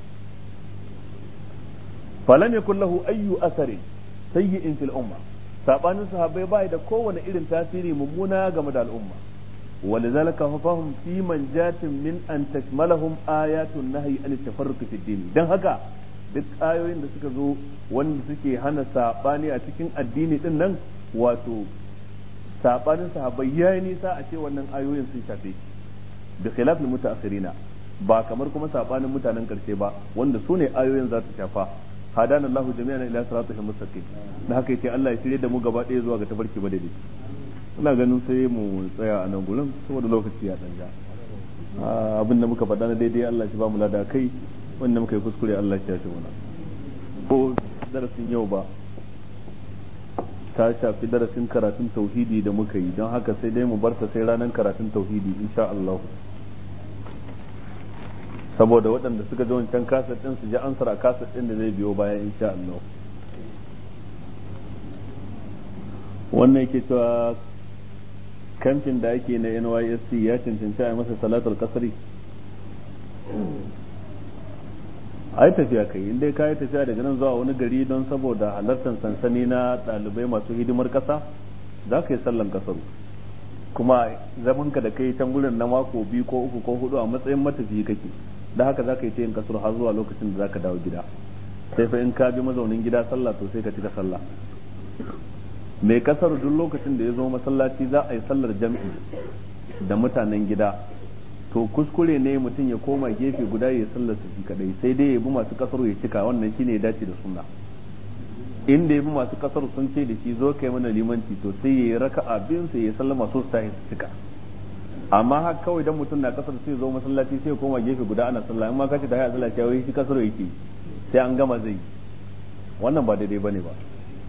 falam yakul lahu ayyu asarin sayyi'in fil umma sabanin sahabbai bai da kowane irin tasiri mummuna game da al'umma ولذلك فهم في منجاة من أن تشملهم آيات النهي عن التفرق في الدين dan haka duk ayoyin da suka zo wanda suke hana sabani a cikin addini din nan wato sabanin sahabbai yayi nisa a ce wannan ayoyin sun shafe bi khilaf al mutaakhirina ba kamar kuma sabanin mutanen karshe ba wanda su ne ayoyin za su shafa hadana Allahu jami'an ila siratal mustaqim da haka yace Allah ya shirye da mu gaba ɗaya zuwa ga tafarki ba daidai ina ganin sai mu tsaya a nan gurin saboda lokaci ya dan ja abin da muka faɗa na daidai Allah shi ba mu lada kai wanda muka yi kuskure Allah shi ya shi mana ko darasin yau ba ta shafi darasin karatun tauhidi da muka yi don haka sai dai mu barta sai ranar karatun tauhidi insha Allah saboda waɗanda suka ji wancan kasar din su ji ansar a kasar din da zai biyo baya insha Allah wannan yake cewa kamfin da ake na N Y S C ya cancanci a masa salatul kasri ai tafiya kai in dai kai tafiya daga nan zuwa wani gari don saboda halartar sansani na ɗalibai masu hidimar ƙasa za ka yi sallan kasaru kuma zaman ka da kai can gurin na mako biyu ko uku ko hudu a matsayin matafiyi kake da haka za ka yi ta yin kasar har zuwa lokacin da za ka dawo gida sai fa in ka bi mazaunin gida sallah to sai ka cika sallah mai kasar duk lokacin da ya zo masallaci za a yi sallar jam'i da mutanen gida to kuskure ne mutum ya koma gefe guda ya sallar su kadai sai dai ya bi masu kasar ya cika wannan shine ya dace da sunna inda ya bi masu kasar sun ce da shi zo kai mana limanci to sai ya yi raka'a biyun sai ya sallama so su tashi su cika amma haka kawai dan mutum na kasar sai ya zo masallaci sai ya koma gefe guda ana sallah in ma kace da ya sallah sai wai shi kasar yake sai an gama zai wannan ba daidai bane ba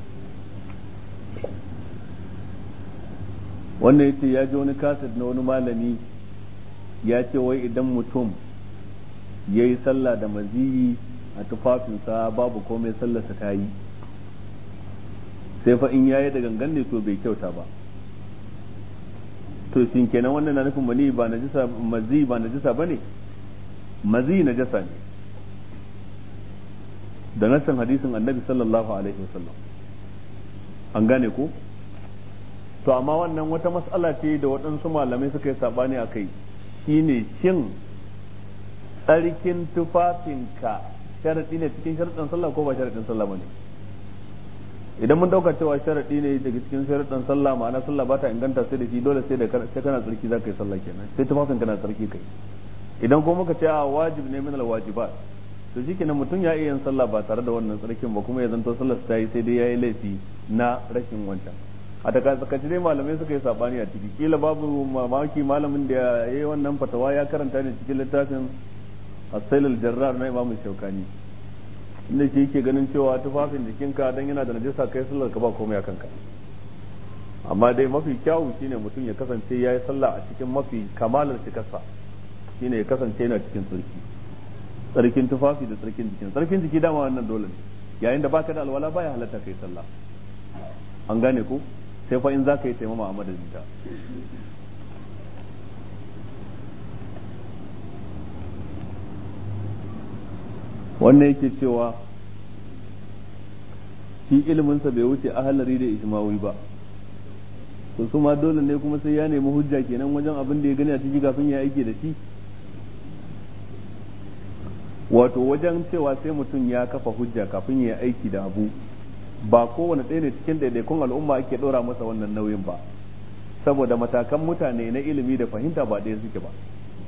wannan yace ya ji wani kaset na wani malami ya ce wai idan mutum ya yi sallah da maziyi a tufafinsa babu komai sallarsa ta yi sai fa in yayi da gangan ne to bai kyauta ba to shin kenan wannan na nufin mani ba najisa maziyi ba najisa bane maziyi najasa ne da nasan hadisin annabi sallallahu alaihi wasallam an gane ko to amma wannan wata mas'ala ce da waɗansu malamai suka yi sabani a kai shine shin tsarkin tufafinka sharaɗi ne cikin sharaɗin sallah ko ba sharaɗin sallah bane idan mun dauka cewa sharadi ne daga cikin sharadan sallah ma'ana sallah ba ta inganta sai da shi dole sai da sai kana tsarki za ka yi sallah kenan sai tufafin kana tsarki kai idan kuma muka ce a wajib ne min alwajibat to shikenan mutum ya iya yin sallah ba tare da wannan tsarkin ba kuma ya zanto sallar ta yi sai dai yayi laifi na rashin wancan a daga tsakaci dai malamai suka yi sabani a ciki kila babu mamaki malamin da yayi wannan fatawa ya karanta ne cikin littafin as-sail al-jarrar na Imam Shaukani inda shi yake ganin cewa tufafin jikinka dan yana da najasa kai sallar ka ba komai a kanka amma dai mafi kyawu shine mutum ya kasance yayi sallah a cikin mafi kamalar cikarsa shine ya kasance yana cikin tsarki tsarkin tufafi da tsarkin jikin tsarkin jiki dama wannan dole ne yayin da baka da alwala baya halatta kai sallah an gane ko sai fa in zaka yi taimama a madadin ta wannan yake cewa shi iliminsa bai wuce ahalari da ijmawi ba to su ma dole ne kuma sai ya nemi hujja kenan wajen abin da ya gani a ciki kafin ya aiki da shi wato wajen cewa sai mutum ya kafa hujja kafin ya aiki da abu ba kowane ɗaya ne cikin ɗaiɗaikun al'umma ake ɗora masa wannan nauyin ba saboda matakan mutane na ilimi da fahimta ba ɗaya suke ba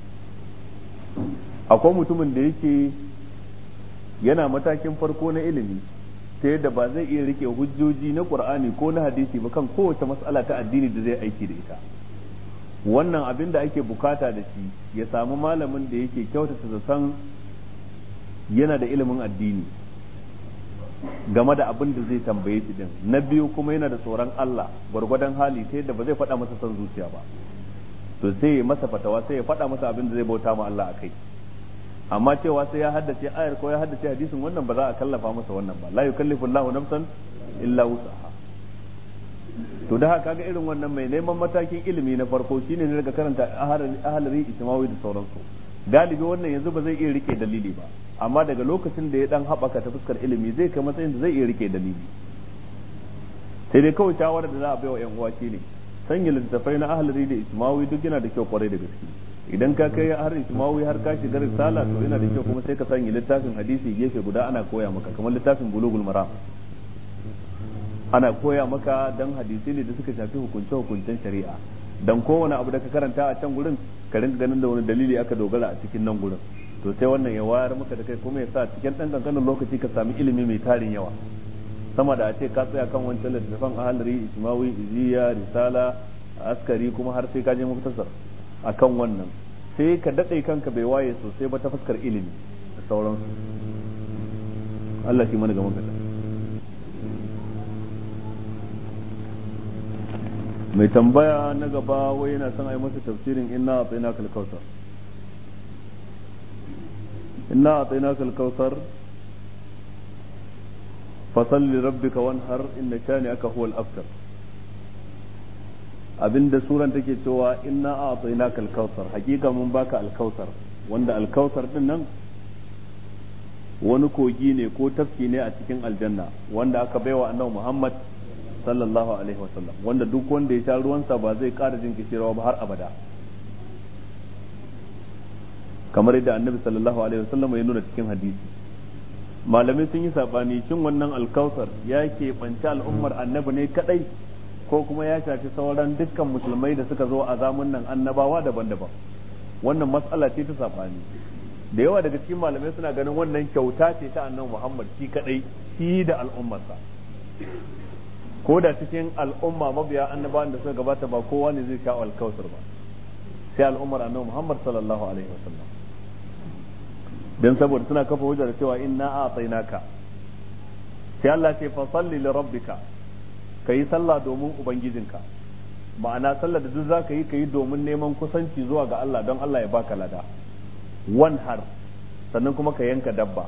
akwai mutumin da yake yana matakin farko na ilimi ta yadda ba zai iya rike hujjoji na qur'ani ko na hadisi ba kan kowace mas'ala ta addini da zai aiki da ita wannan abin da ake bukata da shi ya samu malamin da yake kyautata zaton yana da ilimin addini game da abin da zai tambaye shi din na biyu kuma yana da tsoron Allah gwargwadon hali ta yadda ba zai faɗa masa son zuciya ba to sai ya masa fatawa sai ya faɗa masa abin da zai bauta ma Allah akai amma cewa sai ya haddace ayar ko ya haddace hadisin wannan ba za a kallafa masa wannan ba la yukallifu Allahu nafsan illa wus'aha to da haka ga irin wannan mai neman matakin ilimi na farko shine ne daga karanta ahalari ijmawi da sauransu galibi wannan yanzu ba zai iya rike dalili ba amma daga lokacin da ya dan haɓaka ta fuskar ilimi zai kai matsayin da zai iya rike dalili sai dai kawai shawara da za a bai wa yan uwa shine sanya littattafai na ahalari da ijmawi duk yana da kyau kwarai da gaske idan ka kai har ismawi har ka shiga risala to yana da kyau kuma sai ka sanya littafin hadisi gefe guda ana koya maka kamar littafin bulugul maram ana koya maka dan hadisi ne da suka shafi hukunce hukuncen shari'a dan kowane abu da ka karanta a can gurin ka rinka ganin da wani dalili aka dogara a cikin nan gurin to sai wannan ya wayar maka da kai kuma ya sa cikin dan kankanin lokaci ka sami ilimi mai tarin yawa sama da a ce ka tsaya kan wancan littafin ahalari ismawi iziya risala askari kuma har sai ka je muktasar akan wannan sai ka daɗe kanka bai waye sosai ba ta fuskar ilimi da sauransu Allah shi mana gaban gada mai tambaya na gaba wai yana son a yi masa tafsirin inna a tsayina kalkausar inna a tsayina kalkausar fasalli rabbika wanhar inna shani aka huwa al-aftar abinda suran take cewa inna a'tainaka al-kautsar hakika mun baka al-kautsar wanda al-kautsar din nan wani kogi ne ko tafki ne a cikin aljanna wanda aka baiwa annabi Muhammad sallallahu alaihi wasallam wanda duk wanda ya sha ruwansa ba zai ƙara jin kishirwa ba har abada kamar yadda annabi sallallahu alaihi wasallam ya nuna cikin hadisi malamai sun yi sabani shin wannan al-kautsar ya ke banci al'ummar annabi ne kadai ko kuma ya shafi sauran dukkan musulmai da suka zo a zamun nan annabawa daban-daban wannan mas'ala ce ta sabani da yawa daga cikin malamai suna ganin wannan kyauta ce ta annabi Muhammad shi kadai shi da al'ummarsa ko da cikin al'umma mabiya annabawan da suka gabata ba kowa ne zai sha alkausar ba sai al'ummar annabi Muhammad sallallahu alaihi wasallam dan saboda suna kafa hujja da cewa inna a'tainaka sai Allah ce fa salli li rabbika kayi sallah domin ubangijinka ma'ana sallar da duk zaka yi kayi domin neman kusanci zuwa ga Allah don Allah ya baka lada wanhar sannan kuma ka yanka dabba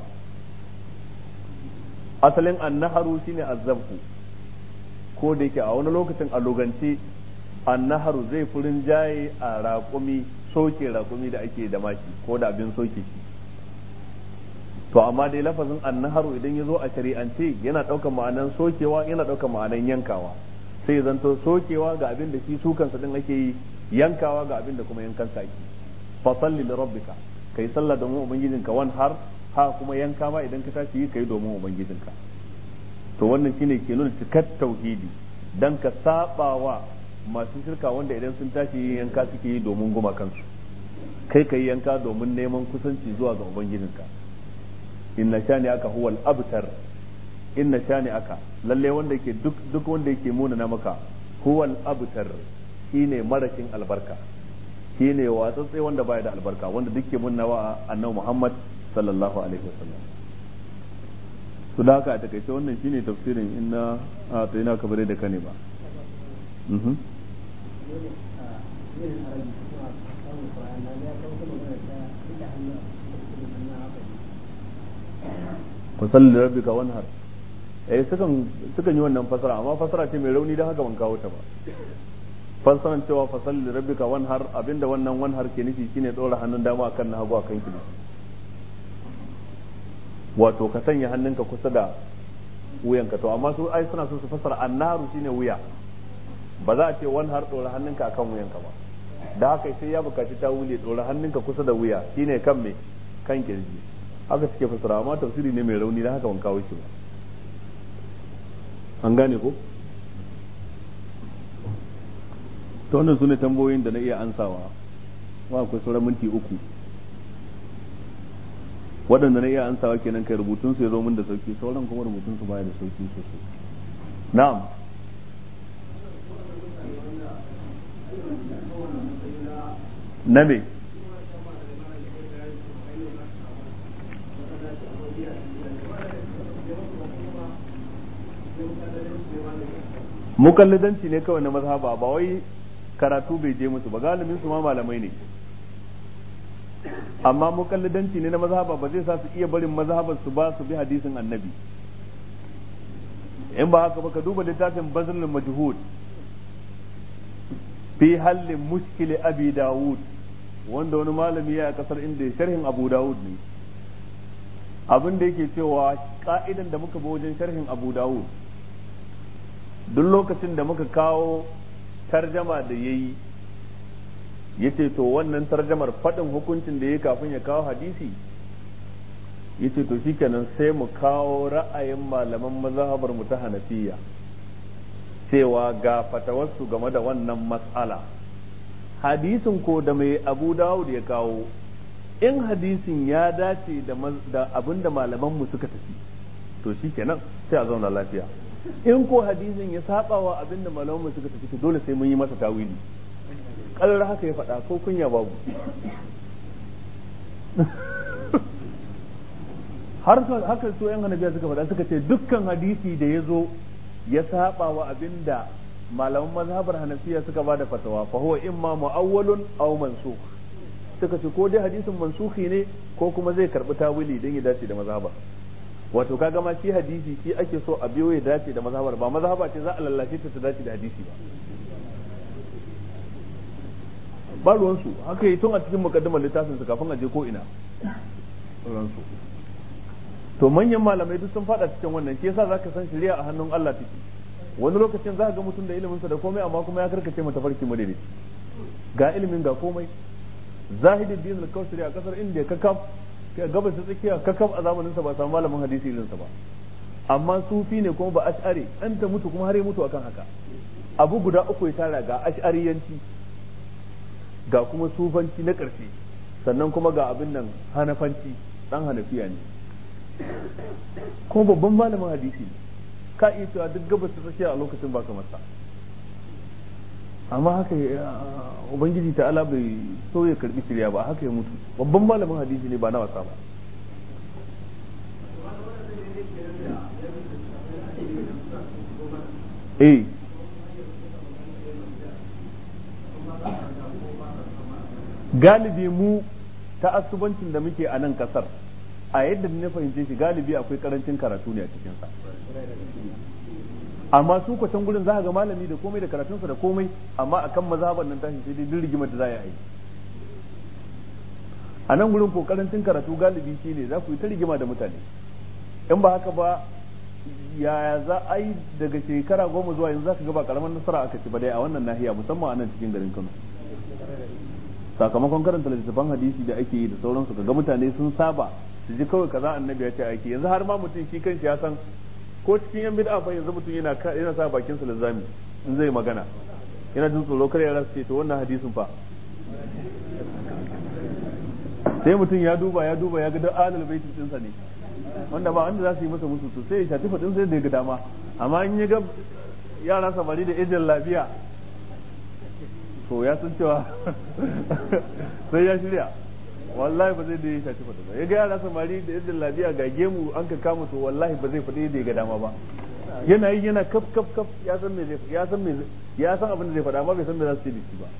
asalin annaharu shine azzabhu ko da yake a wani lokacin a logance annaharu zai furin jaye a raƙumi soke raƙumi da ake da maki ko da abin soke shi to amma dai lafazin annaharu idan ya zo a shari'ance yana ɗaukar ma'anan sokewa yana ɗaukar ma'anan yankawa sai ya zanto sokewa ga abin da shi sukansa din ake yi yankawa ga abin da kuma yankansa ake fa salli li rabbika kai sallah domin ubangijinka wan har ha kuma yanka ma idan ka tashi yi kai domin ubangijinka to wannan shine ke nuna cikar tauhidi dan ka sabawa masu shirka wanda idan sun tashi yanka suke yi domin guma kansu kai kai yanka domin neman kusanci zuwa ga ubangijinka inna shani aka huwal abtar inna shani aka lalle wanda yake duk duk wanda yake muna na maka huwal abtar shine marakin albarka shine watsatse wanda baya da albarka wanda duke munna wa annabi Muhammad sallallahu alaihi wasallam to da haka a takaice wannan shine tafsirin inna a to ina kabare da kane ba mhm fasalli rabbika wanhar eh sukan sukan yi wannan fasara amma fasara ce mai rauni dan haka ban kawo ta ba fasaran cewa fasalli rabbika wanhar abinda wannan wanhar ke nufi shine dora hannun dama akan na hagu akan kiji wato ka sanya hannunka kusa da wuyanka to amma su ai suna so su fasara annaru shine wuya ba za a ce wanhar dora hannunka akan wuyanka ba da haka sai ya bukaci ta wule dora hannunka kusa da wuya shine kan me kan kirji haka suke fasara amma tafsiri ne mai rauni dan haka ban kawo shi ba an gane ko to wannan sune tambayoyin da na iya ansawa wa akwai sauran minti uku waɗanda na iya ansawa kenan kai rubutun su ya zo min da sauki sauran kuma rubutun su baya da sauki sosai na'am na me mukallidanci ne kawai na mazhaba ba wai karatu bai je musu ba galibin su ma malamai ne amma mukallidanci ne na mazhaba ba zai sa su iya barin mazhabar su ba su bi hadisin annabi in ba haka ba ka duba littafin bazlul majhud fi hallin mushkil abi dawud wanda wani malami ya a kasar inda sharhin abu dawud ne abin da yake cewa ka'idan da muka bi wajen sharhin abu dawud duk lokacin da muka kawo tarjama da yayi yace to wannan tarjamar fadin hukuncin da yayi kafin ya kawo hadisi yace to shikenan sai mu kawo ra'ayin malaman mazhabar mu ta Hanafiya cewa ga fatawarsu game da wannan mas'ala hadisin ko da mai Abu Dawud ya kawo in hadisin ya dace da da abinda malaman mu suka tafi to shikenan sai a zauna lafiya in ko hadisin ya saba wa abinda malaman mu suka tafi to dole sai mun yi masa tawili kallar haka ya faɗa ko kunya babu har haka so yan hanabiya suka faɗa suka ce dukkan hadisi da ya zo ya saba wa abinda malaman mazhabar hanafiya suka bada fatawa fa huwa imma mu'awwalun aw mansukh suka ce ko dai hadisin mansukhi ne ko kuma zai karbi tawili dan ya dace da mazhaba wato kaga ma shi hadisi shi ake so a biyo ya dace da mazhabar ba mazhaba ce za a lallace ta ta dace da hadisi ba ba ruwansu haka yi tun a cikin mukaddimar littafin su kafin a je ko ina ruwansu to manyan malamai duk sun fada cikin wannan shi yasa zaka san shari'a a hannun Allah take wani lokacin za ka ga mutum da ilimin sa da komai amma kuma ya karkace mata farki madaidai ga ilimin ga komai Zahiduddin al-Kausari a kasar India kakaf ka gabas ta tsakiya kakaf a zamanin sa ba samu malamin hadisi irin sa ba amma sufi ne kuma ba ash'ari an ta mutu kuma har ya mutu akan haka abu guda uku ya tara ga ash'ariyanci ga kuma sufanci na ƙarshe sannan kuma ga abin nan hanafanci dan hanafiya ne kuma babban malamin hadisi ne ka iya cewa duk gabas ta tsakiya a lokacin ba kamar sa amma haka ubangiji ta ala bai so ya karbi shirya ba haka ya mutu babban malamin hadisi ne ba na wasa ba eh galibi mu ta asubancin da muke a nan kasar a yadda na fahimce shi galibi akwai karancin karatu ne a cikinsa amma su kwatan gurin za ga malami da komai da karatunsa da komai amma akan mazhaban nan tashi sai dai duk rigimar da za a yi a nan gurin ko karancin karatu galibi shine za ku yi ta rigima da mutane in ba haka ba yaya za a yi daga shekara goma zuwa yanzu za ka ga ba karamar nasara aka ci ba dai a wannan nahiya musamman a nan cikin garin Kano sakamakon karanta littattafan hadisi da ake yi da sauransu ga mutane sun saba su ji kawai kaza annabi ya ce ake yanzu har ma mutum shi kanshi ya san ko cikin yan bid'a fa yanzu mutum yana yana sa bakin sa lazami in zai magana yana jin tsoro kar ya rasa ce to wannan hadisin fa sai mutum ya duba ya duba ya ga duk alal baitin dinsa ne wanda ba wanda za su yi masa musu to sai ya shafi fadin sai da ya ga dama amma in ya ga yara samari da ejin lafiya to ya san cewa sai ya shirya wallahi ba zai da ya shafi fadin ba ya ga yara samari da ejin lafiya ga gemu an ka kama to wallahi ba zai fadi da ya ga dama ba yana yi yana kaf kaf kaf ya san me ya san me ya san abin da zai faɗa amma bai san me za su ce da shi ba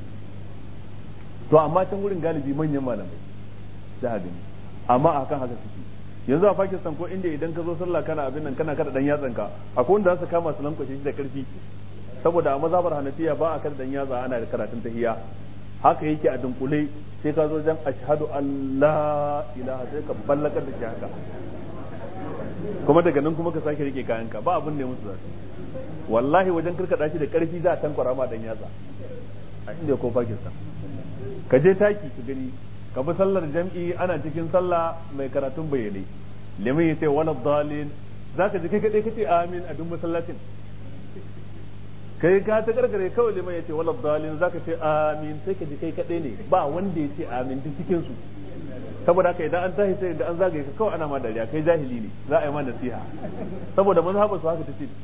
to amma can gurin galibi manyan malamai da hadin amma akan haka suke yanzu a Pakistan ko inda idan ka zo sallah kana abin nan kana kada dan yatsanka akwai wanda za su kama su lankwashe shi da karfi saboda a mazhabar Hanafiya ba a kada dan yatsa ana da karatun tahiyya haka yake a dunkule sai ka zo jan ashhadu an la ilaha sai ka ballakar da shi haka kuma daga nan kuma ka sake rike kayanka ba abin da ya musu zasu wallahi wajen karkada shi da karfi za a tankwara ma dan yatsa a inda ko Pakistan ka je taki ka gani ka bi sallar jam'i ana cikin sallah mai karatun bayyane liman yace wala dalin zaka ji kai kadai kace amin a duk masallacin kai ka ta karkare kawai liman yace wala dalin zaka ce amin sai ka ji kai kadai ne ba wanda yace amin duk cikin su saboda haka idan an tashi sai da an zagaye ka kawai ana ma dariya kai jahili ne za a yi ma nasiha saboda mazhabar su haka tace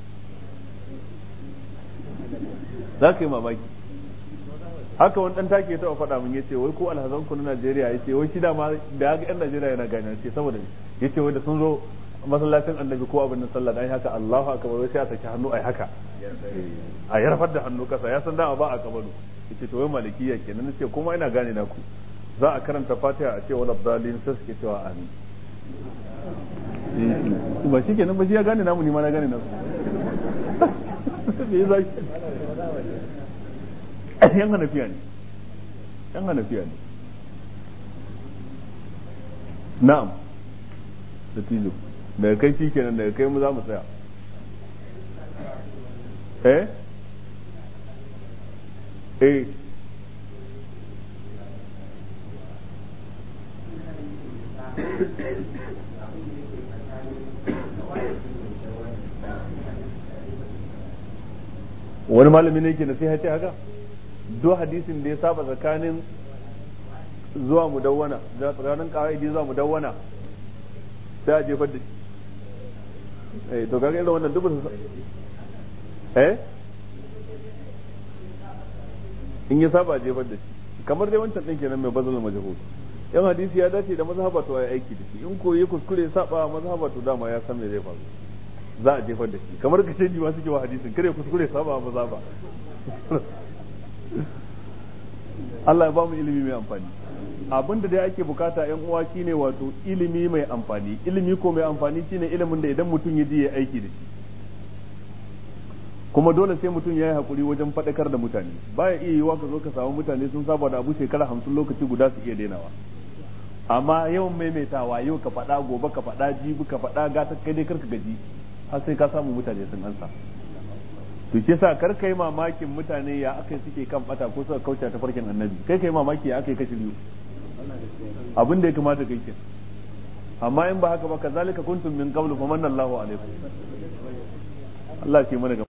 za ka yi mamaki haka wani dan take ya taba faɗa min yace wai ko alhazan ku na Najeriya yace wai shi da ma da ga yan Najeriya yana gane ce saboda yace wai da sun zo masallacin Annabi ko abin nan sallah dai haka Allahu akbar wai sai a saki hannu ai haka a yarfar da hannu kasa ya san dama ba a kabalu yace to wai malikiya kenan nace kuma ina gane na ku za a karanta Fatiha a ce wala dalin sai suke cewa amin ba shi kenan ba shi ya gane namu ni ma na gane nasu me zai yan hanafiya ne yan hanafiya ne na'am da tijo daga kai shi kenan daga kai mu za mu tsaya eh eh wani malami ne ke nasiha ce haka duk hadisin da ya saba tsakanin zuwa mudawwana da tsakanin kawaidi zuwa mudawwana sai a jefar da shi eh to kaga irin wannan duk eh in ya saba a jefar da shi kamar dai wancan din kenan mai bazal majhul yan hadisi ya dace da mazhaba to ai aiki da shi in ko ya kuskure ya saba mazhaba to dama ya san me zai faru za a jefar da shi kamar ka ce ji ma suke wa hadisin kare kuskure saba mazhaba Allah ya ba mu ilimi mai amfani abinda dai ake bukata yan uwa shine wato ilimi mai amfani ilimi ko mai amfani shine ilimin da idan mutum ya ji ya aiki da shi kuma dole sai mutum ya yi hakuri wajen faɗakar da mutane baya iya yiwa ka zo ka samu mutane sun saba da abu shekara hamsin lokaci guda su iya dainawa amma yawan maimaitawa yau ka faɗa gobe ka faɗa jibi ka faɗa gata kai dai karka gaji har sai ka samu mutane sun ansa to shi yasa kar kai mamakin mutane ya aka suke kan bata ko suka kauce ta farkin annabi kai kai mamaki ya aka kashi biyu abin da ya kamata kai ke amma in ba haka ba kazalika kuntum min qablu famanna Allahu alaikum Allah ya mana